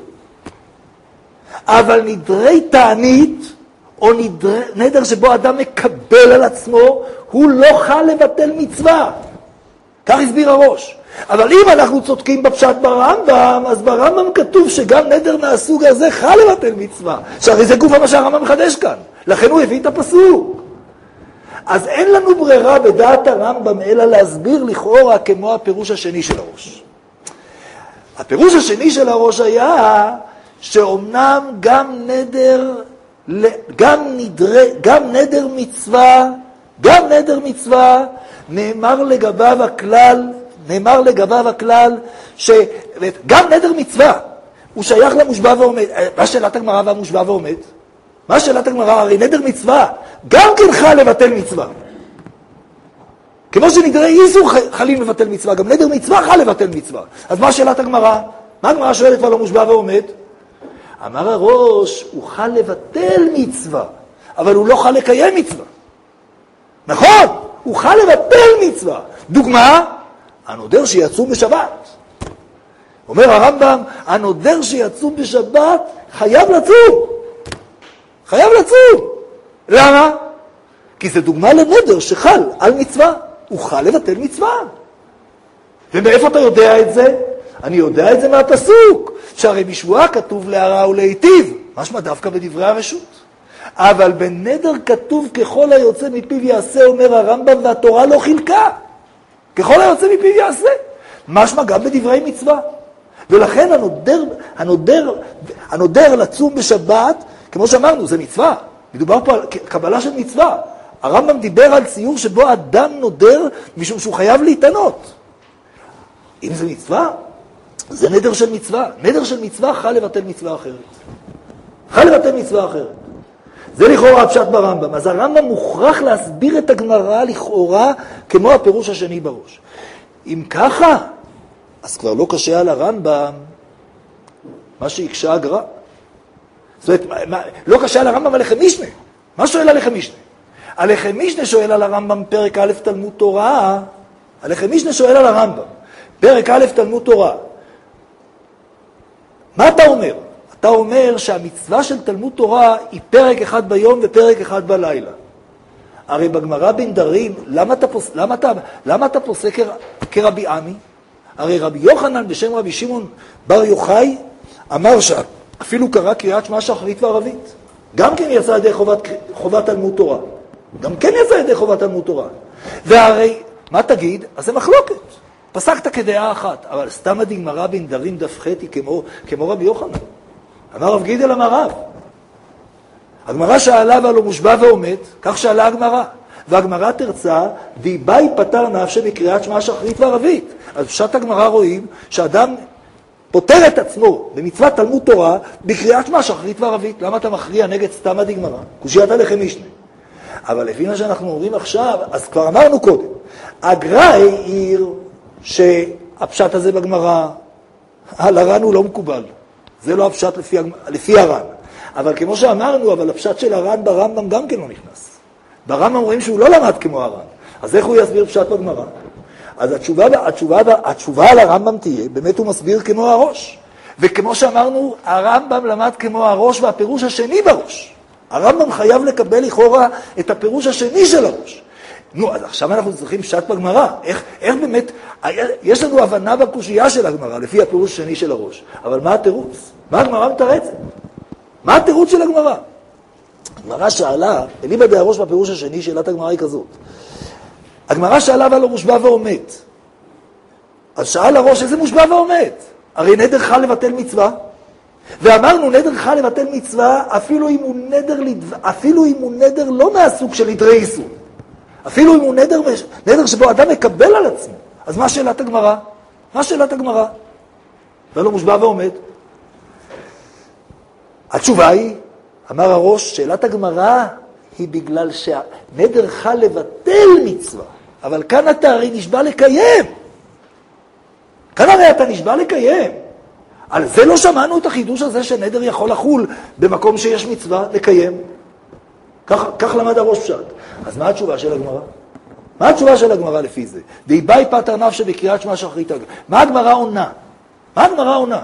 אבל נדרי תענית, או נדר, נדר שבו אדם מקבל על עצמו, הוא לא חל לבטל מצווה. כך הסביר הראש. אבל אם אנחנו צודקים בפשט ברמב"ם, אז ברמב"ם כתוב שגם נדר מהסוג הזה חל לבטל מצווה. שהרי זה גוף מה שהרמב"ם מחדש כאן. לכן הוא הביא את הפסוק. אז אין לנו ברירה בדעת הרמב"ם אלא להסביר לכאורה כמו הפירוש השני של הראש. הפירוש השני של הראש היה שאומנם גם נדר, גם נדרי, גם נדר מצווה, גם נדר מצווה, נאמר לגביו הכלל, נאמר לגביו הכלל, שגם נדר מצווה, הוא שייך למושבע ועומד. מה שאלת הגמרא והמושבע ועומד? מה שאלת הגמרא? הרי נדר מצווה, גם כן חל לבטל מצווה. כמו שנדרי איסור חלים לבטל מצווה, גם נדר מצווה חל לבטל מצווה. אז מה שאלת הגמרא? מה הגמרא שואלת ועל המושבע ועומד? אמר הראש, הוא חל לבטל מצווה, אבל הוא לא חל לקיים מצווה. נכון, הוא חל לבטל מצווה. דוגמה, הנודר שיצום בשבת. אומר הרמב"ם, הנודר שיצום בשבת חייב לצום. חייב לצום. למה? כי זה דוגמה לנדר שחל על מצווה. הוא חל לבטל מצווה. ומאיפה אתה יודע את זה? אני יודע את זה מהפסוק, שהרי בשבועה כתוב להרע ולהיטיב, משמע דווקא בדברי הרשות. אבל בנדר כתוב ככל היוצא מפיו יעשה, אומר הרמב"ם, והתורה לא חילקה. ככל היוצא מפיו יעשה. משמע גם בדברי מצווה. ולכן הנודר, הנודר, הנודר לצום בשבת, כמו שאמרנו, זה מצווה. מדובר פה על קבלה של מצווה. הרמב"ם דיבר על ציור שבו אדם נודר משום שהוא חייב להתענות. אם זה מצווה, זה נדר של מצווה. נדר של מצווה חל לבטל מצווה אחרת. חל לבטל מצווה אחרת. זה לכאורה הפשט ברמב"ם. אז הרמב"ם מוכרח להסביר את הגמרא לכאורה כמו הפירוש השני בראש. אם ככה, אז כבר לא קשה על הרמב"ם מה שיקשה הגר"א. זאת אומרת, מה, לא קשה על הרמב"ם הלחם משנה. מה שואל הלחם משנה? הלחם משנה שואל על הרמב"ם פרק א' תלמוד תורה. הלחם משנה שואל על הרמב"ם פרק א' תלמוד תורה. מה אתה אומר? אתה אומר שהמצווה של תלמוד תורה היא פרק אחד ביום ופרק אחד בלילה. הרי בגמרא בנדרים, למה אתה, פוס, למה אתה, למה אתה פוסק כר, כרבי עמי? הרי רבי יוחנן בשם רבי שמעון בר יוחאי אמר שאפילו קרא קריאת שמע שחרית וערבית. גם כן יצא ידי חובת, חובת תלמוד תורה. גם כן יצא ידי חובת תלמוד תורה. והרי, מה תגיד? אז זה מחלוקת. פסקת כדעה אחת, אבל סתם הדגמרא בנדרים דף חטי כמו, כמו רבי יוחנן. אמר רב גידל אמר רב. הגמרא שאלה והלא מושבע ועומד, כך שאלה הגמרא. והגמרא תרצה, דיבי פטר נפשי בקריאת שמע שחרית וערבית. אז פשט הגמרא רואים שאדם פוטר את עצמו במצוות תלמוד תורה בקריאת שמע שחרית וערבית. למה אתה מכריע נגד סתם הדגמרא? קושיית הלחם משנה. אבל לפי מה שאנחנו אומרים עכשיו, אז כבר אמרנו קודם, הגר"א העיר שהפשט הזה בגמרא, על הר"ן הוא לא מקובל. זה לא הפשט לפי, לפי הר"ן. אבל כמו שאמרנו, אבל הפשט של הר"ן ברמב"ם גם כן לא נכנס. ברמב"ם רואים שהוא לא למד כמו הר"ן. אז איך הוא יסביר פשט בגמרא? אז התשובה, התשובה, התשובה על הרמב"ם תהיה, באמת הוא מסביר כמו הראש. וכמו שאמרנו, הרמב"ם למד כמו הראש והפירוש השני בראש. הרמב"ם חייב לקבל לכאורה את הפירוש השני של הראש. נו, אז עכשיו אנחנו צריכים פשט בגמרא. איך, איך באמת, יש לנו הבנה בקושייה של הגמרא, לפי הפירוש השני של הראש. אבל מה התירוץ? מה הגמרא מתרצת? מה התירוץ של הגמרא? הגמרא שאלה, אליבא דהראש בפירוש השני, שאלת הגמרא היא כזאת. הגמרא שאלה והלא מושבע ועומד. אז שאל הראש, איזה מושבע ועומד? הרי נדר חל לבטל מצווה. ואמרנו, נדר חל לבטל מצווה, אפילו אם הוא נדר, אפילו אם הוא נדר לא מהסוג של נדרי איסור. אפילו אם הוא נדר, נדר שבו אדם מקבל על עצמו. אז מה שאלת הגמרא? מה שאלת הגמרא? והלא מושבע ועומד. התשובה היא, אמר הראש, שאלת הגמרא היא בגלל שהנדר חל לבטל מצווה. אבל כאן אתה הרי נשבע לקיים. כאן הרי אתה נשבע לקיים. על זה לא שמענו את החידוש הזה שנדר יכול לחול במקום שיש מצווה לקיים. כך, כך למד הראש פשט. אז מה התשובה של הגמרא? מה התשובה של הגמרא לפי זה? דיבי פטר נפשי בקריאת שמע שחרית. מה הגמרא עונה? מה הגמרא עונה?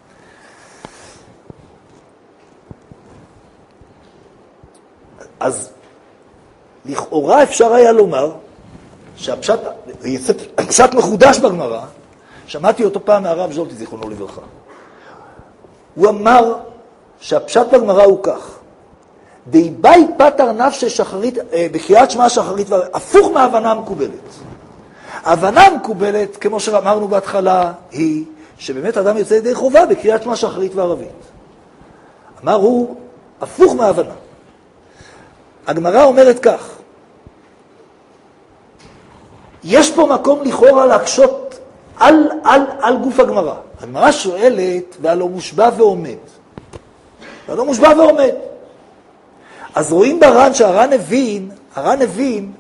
אז לכאורה אפשר היה לומר שהפשט, פשט מחודש בגמרא, שמעתי אותו פעם מהרב ז'ולטי, זיכרונו לברכה. הוא אמר שהפשט בגמרא הוא כך, דיבי פטר נפשי שחרית, בקריאת שמע שחרית, הפוך מההבנה המקובלת. ההבנה המקובלת, כמו שאמרנו בהתחלה, היא שבאמת אדם יוצא ידי חובה בקריאת שמע שחרית וערבית. אמר הוא, הפוך מההבנה. הגמרא אומרת כך, יש פה מקום לכאורה להקשות על, על, על גוף הגמרא. הגמרא שואלת, והלא מושבע ועומד. והלא מושבע ועומד. אז רואים בר"ן שהר"ן הבין, הר"ן הבין,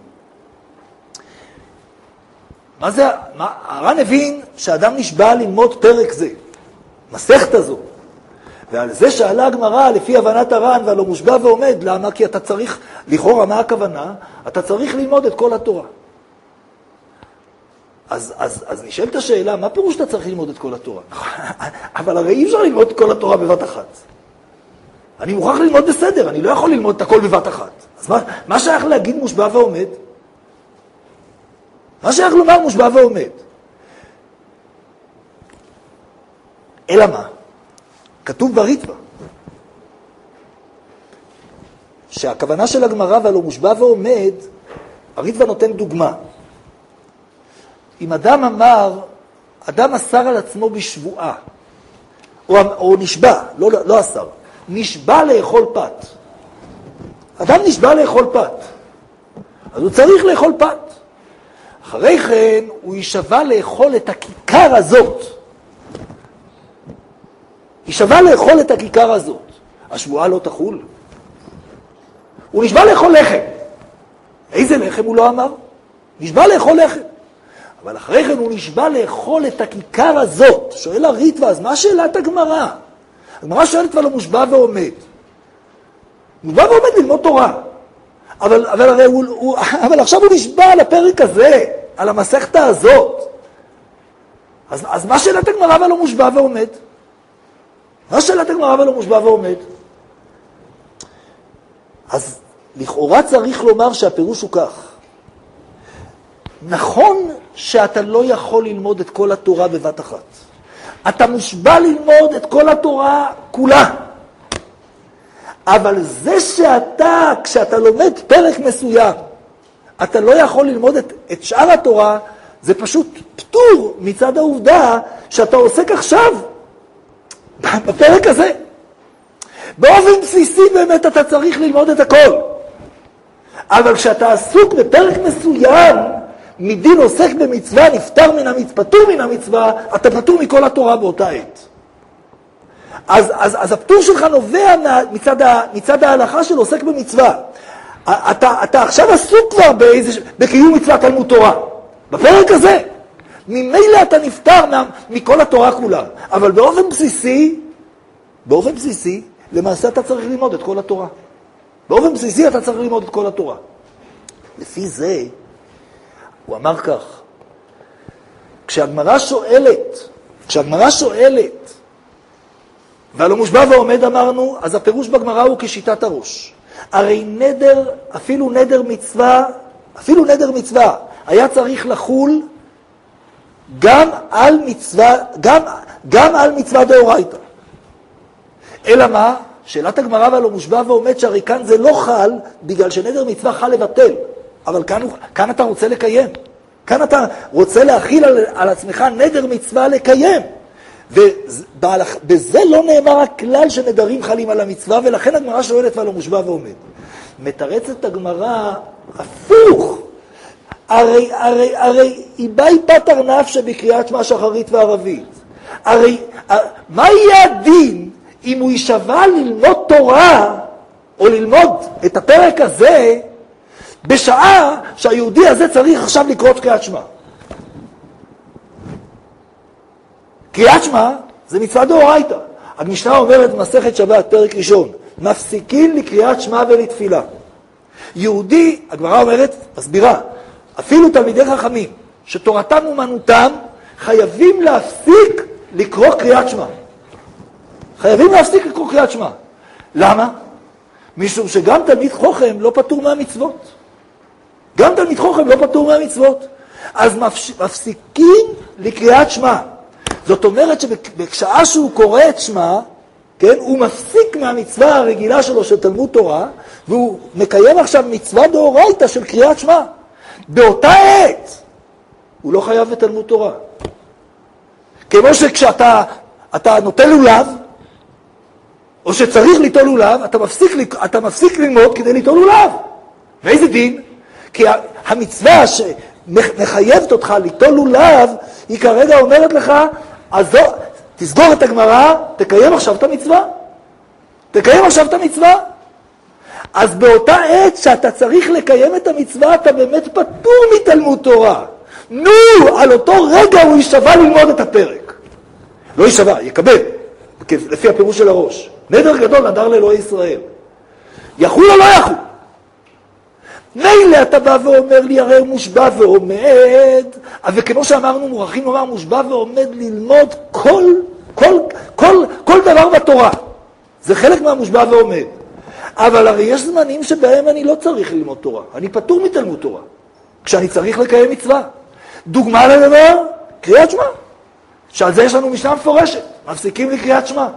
מה זה, מה, הר"ן הבין שאדם נשבע ללמוד פרק זה, מסכת הזו. ועל זה שאלה הגמרא לפי הבנת הר"ן והלא מושבע ועומד, למה? כי אתה צריך, לכאורה מה הכוונה? אתה צריך ללמוד את כל התורה. אז, אז, אז נשאלת השאלה, מה פירוש אתה צריך ללמוד את כל התורה? אבל הרי אי אפשר ללמוד את כל התורה בבת אחת. אני מוכרח ללמוד בסדר, אני לא יכול ללמוד את הכל בבת אחת. אז מה, מה שייך להגיד מושבע ועומד? מה שייך לומר מושבע ועומד? אלא מה? כתוב בריטב"א, שהכוונה של הגמרא והלא מושבע ועומד, הריטב"א נותן דוגמה. אם אדם אמר, אדם אסר על עצמו בשבועה, או, או נשבע, לא, לא אסר, נשבע לאכול פת. אדם נשבע לאכול פת, אז הוא צריך לאכול פת. אחרי כן הוא יישבע לאכול את הכיכר הזאת. יישבע לאכול את הכיכר הזאת. השבועה לא תחול. הוא נשבע לאכול לחם. איזה לחם הוא לא אמר? נשבע לאכול לחם. אבל אחרי כן הוא נשבע לאכול את הכיכר הזאת. שואל הריטב"א, אז מה שאלת הגמרא? הגמרא שואלת ולא מושבע ועומד. מושבע ועומד ללמוד תורה. אבל, אבל, הרי הוא, הוא, אבל עכשיו הוא נשבע על הפרק הזה, על המסכתה הזאת. אז, אז מה שאלת הגמרא ולא מושבע ועומד? מה שאלת הגמרא ולא מושבע ועומד? אז לכאורה צריך לומר שהפירוש הוא כך. נכון שאתה לא יכול ללמוד את כל התורה בבת אחת. אתה מושבע ללמוד את כל התורה כולה. אבל זה שאתה, כשאתה לומד פרק מסוים, אתה לא יכול ללמוד את, את שאר התורה, זה פשוט פטור מצד העובדה שאתה עוסק עכשיו בפרק הזה. באופן בסיסי באמת אתה צריך ללמוד את הכל. אבל כשאתה עסוק בפרק מסוים, מדין עוסק במצווה, נפטר מן המצווה, פטור מן המצווה, אתה פטור מכל התורה באותה עת. אז, אז, אז הפטור שלך נובע מצד, ה, מצד ההלכה של עוסק במצווה. אתה, אתה עכשיו עסוק כבר באיזה, בקיום מצווה תלמוד תורה. בפרק הזה. ממילא אתה נפטר מה, מכל התורה כולה. אבל באופן בסיסי, באופן בסיסי, למעשה אתה צריך ללמוד את כל התורה. באופן בסיסי אתה צריך ללמוד את כל התורה. לפי זה, הוא אמר כך, כשהגמרא שואלת, כשהגמרא שואלת, והלא מושבע ועומד אמרנו, אז הפירוש בגמרא הוא כשיטת הראש. הרי נדר, אפילו נדר מצווה, אפילו נדר מצווה, היה צריך לחול גם על מצווה, גם, גם על מצווה דאורייתא. אלא מה? שאלת הגמרא והלא מושבע ועומד שהרי כאן זה לא חל, בגלל שנדר מצווה חל לבטל. אבל כאן, כאן אתה רוצה לקיים. כאן אתה רוצה להכיל על, על עצמך נדר מצווה לקיים. ובזה לא נאמר הכלל שנדרים חלים על המצווה, ולכן הגמרא שואלת והלא מושבע ועומד. מתרצת הגמרא הפוך. הרי, הרי, הרי, איבאי פטר נפשה בקריאת שמע שחרית וערבית. הרי, מה יהיה הדין אם הוא יישבע ללמוד תורה, או ללמוד את הפרק הזה, בשעה שהיהודי הזה צריך עכשיו לקרוא קריאת שמע? קריאת שמע זה מצווה דאורייתא. המשנה אומרת במסכת שבת, פרק ראשון, מפסיקים לקריאת שמע ולתפילה. יהודי, הגמרא אומרת, מסבירה, אפילו תלמידי חכמים, שתורתם אומנותם, חייבים להפסיק לקרוא קריאת שמע. חייבים להפסיק לקרוא קריאת שמע. למה? משום שגם תלמיד חוכם לא פטור מהמצוות. גם תלמיד חוכם לא פטור מהמצוות. אז מפסיקים לקריאת שמע. זאת אומרת שבשעה שהוא קורא את שמע, כן, הוא מפסיק מהמצווה הרגילה שלו של תלמוד תורה, והוא מקיים עכשיו מצווה דאורייתא של קריאת שמע. באותה עת הוא לא חייב בתלמוד תורה. כמו שכשאתה אתה נוטל לולב, או שצריך ליטול לולב, אתה מפסיק, אתה מפסיק ללמוד כדי ליטול לולב. ואיזה דין? כי המצווה שמחייבת אותך ליטול לולב, היא כרגע אומרת לך, אז זו, תסגור את הגמרא, תקיים עכשיו את המצווה. תקיים עכשיו את המצווה. אז באותה עת שאתה צריך לקיים את המצווה, אתה באמת פטור מתלמוד תורה. נו, על אותו רגע הוא יישבע ללמוד את הפרק. לא יישבע, יקבל, לפי הפירוש של הראש. נדר גדול נדר לאלוהי ישראל. יחול או לא יחול? מילא אתה בא ואומר לי, הרי מושבע ועומד, וכמו שאמרנו, מוכרחים לומר, מושבע ועומד ללמוד כל, כל, כל, כל דבר בתורה. זה חלק מהמושבע ועומד. אבל הרי יש זמנים שבהם אני לא צריך ללמוד תורה. אני פטור מתלמוד תורה. כשאני צריך לקיים מצווה. דוגמה לדבר, קריאת שמע. שעל זה יש לנו משנה מפורשת. מפסיקים לקריאת שמע.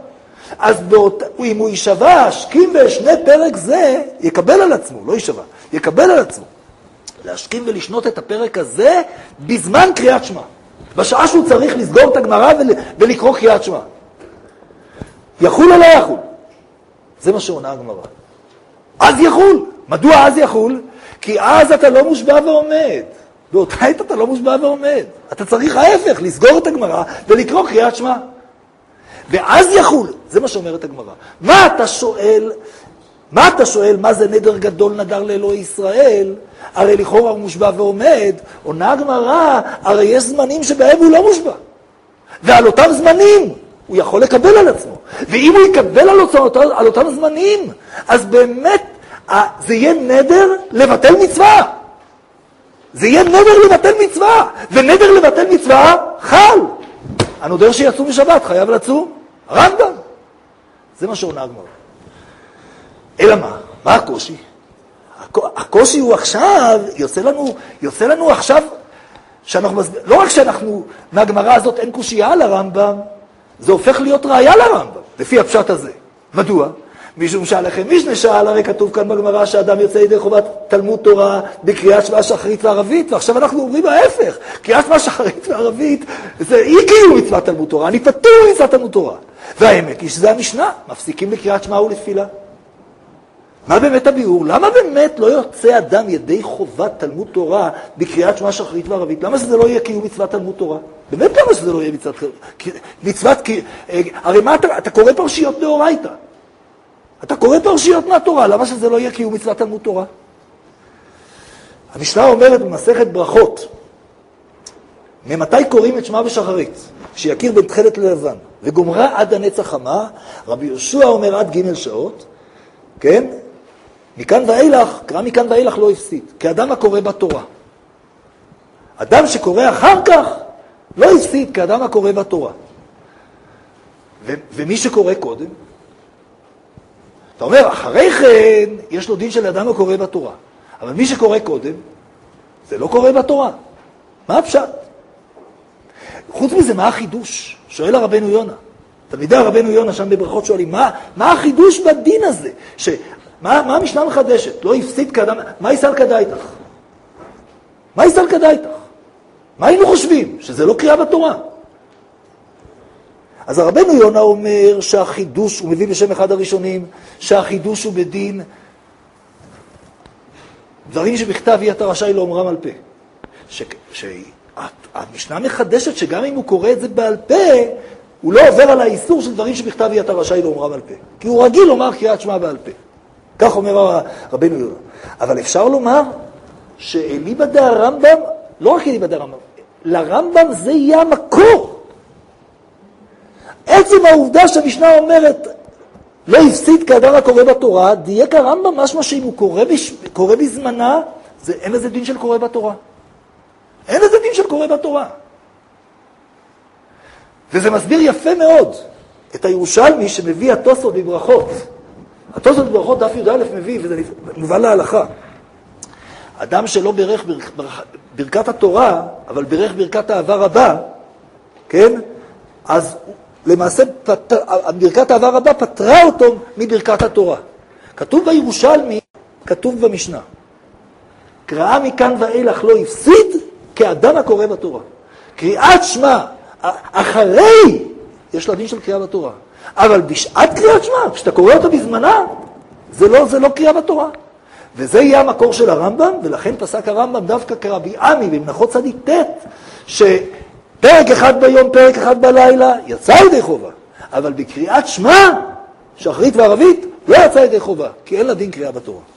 אז באות, אם הוא יישבע, השכים ושני פרק זה, יקבל על עצמו, לא יישבע, יקבל על עצמו. להשכים ולשנות את הפרק הזה בזמן קריאת שמע. בשעה שהוא צריך לסגור את הגמרא ול, ולקרוא קריאת שמע. יחול או לא יחול? זה מה שעונה הגמרא. אז יחול. מדוע אז יחול? כי אז אתה לא מושבע ועומד. באותה עת אתה לא מושבע ועומד. אתה צריך ההפך, לסגור את הגמרא ולקרוא קריאת שמע. ואז יחול. זה מה שאומרת הגמרא. מה אתה שואל? מה אתה שואל? מה זה נדר גדול נדר לאלוהי ישראל? הרי לכאורה הוא מושבע ועומד. עונה הגמרא, הרי יש זמנים שבהם הוא לא מושבע. ועל אותם זמנים הוא יכול לקבל על עצמו. ואם הוא יקבל על אותם, על אותם זמנים, אז באמת זה יהיה נדר לבטל מצווה. זה יהיה נדר לבטל מצווה. ונדר לבטל מצווה חל. הנודר שיצאו משבת חייב לצום. הרמב"ם. זה מה שעונה הגמרא. אלא מה? מה הקושי? הקושי הוא עכשיו, יוצא לנו, יוצא לנו עכשיו, שאנחנו מסב... לא רק שאנחנו, מהגמרא הזאת אין קושייה על הרמב"ם, זה הופך להיות ראיה לרמב"ם, לפי הפשט הזה. מדוע? משום שעליכם משנה שאל, הרי כתוב כאן בגמרא שאדם יוצא ידי חובת תלמוד תורה בקריאת שמע שחרית וערבית, ועכשיו אנחנו אומרים ההפך, קריאת שמע שחרית וערבית זה אי קיום מצוות תלמוד תורה, אני פטור מצוות תלמוד תורה. והאמת היא שזה המשנה, מפסיקים לקריאת שמע ולתפילה. מה באמת הביאור? למה באמת לא יוצא אדם ידי חובת תלמוד תורה בקריאת שמע שחרית וערבית? למה שזה לא יהיה קיום מצוות תלמוד תורה? באמת למה שזה לא יהיה מצוות... מצוות... הרי מה אתה, אתה קורא פרשיות דאורייתא? אתה קורא פרשיות מהתורה, למה שזה לא יהיה קיום מצוות תלמוד תורה? המשנה אומרת במסכת ברכות, ממתי קוראים את שמע ושחרית? שיכיר בין תחילת ללבן, וגומרה עד הנצח חמה, רבי יהושע אומר עד ג' שעות, כן? מכאן ואילך, קרא מכאן ואילך לא הפסיד, כאדם הקורא בתורה. אדם שקורא אחר כך לא הפסיד, כאדם הקורא בתורה. ו- ומי שקורא קודם, אתה אומר, אחרי כן יש לו דין של אדם הקורא בתורה. אבל מי שקורא קודם, זה לא קורא בתורה. מה הפשט? חוץ מזה, מה החידוש? שואל הרבנו יונה. תלמידי הרבנו יונה שם בברכות שואלים, מה, מה החידוש בדין הזה? ש... מה, מה המשנה מחדשת? לא הפסיד כאדם... מה יסל כדאי איתך? מה יסל כדאי איתך? מה היינו חושבים? שזה לא קריאה בתורה. אז הרבנו יונה אומר שהחידוש, הוא מביא בשם אחד הראשונים, שהחידוש הוא בדין דברים שבכתב יהיה אתה רשאי לאומרם על פה. שהמשנה מחדשת שגם אם הוא קורא את זה בעל פה, הוא לא עובר על האיסור של דברים שבכתב יהיה אתה רשאי לאומרם על פה. כי הוא רגיל לומר קריאת שמע בעל פה. כך אומר רבנו יונה. אבל אפשר לומר שאליבא דהרמב"ם, לא רק אליבא דהרמב"ם, לרמב"ם זה יהיה המקור. עצם העובדה שהמשנה אומרת, לא הפסיד כאדם הקורא בתורה, דייק הרמב"ם משמע שאם הוא קורא, בש... קורא בזמנה, זה, אין איזה דין של קורא בתורה. אין איזה דין של קורא בתורה. וזה מסביר יפה מאוד את הירושלמי שמביא התוספות בברכות. התוספות בברכות דף י"א מביא, וזה מובן להלכה. אדם שלא ברך בר... בר... ברכת התורה, אבל ברך ברכת האהבה רבה, כן? אז למעשה פת... ברכת האהבה רבה פטרה אותו מברכת התורה. כתוב בירושלמי, כתוב במשנה. קראה מכאן ואילך לא הפסיד כאדם הקורא בתורה. קריאת שמע אחרי, יש לה דין של קריאה בתורה. אבל בשעת קריאת שמע, כשאתה קורא אותה בזמנה, זה לא, זה לא קריאה בתורה. וזה יהיה המקור של הרמב"ם, ולכן פסק הרמב"ם דווקא כרבי עמי במנחות צדיק ט' שפרק אחד ביום, פרק אחד בלילה, יצא ידי חובה. אבל בקריאת שמע, שחרית וערבית, לא יצא ידי חובה, כי אין לה דין קריאה בתורה.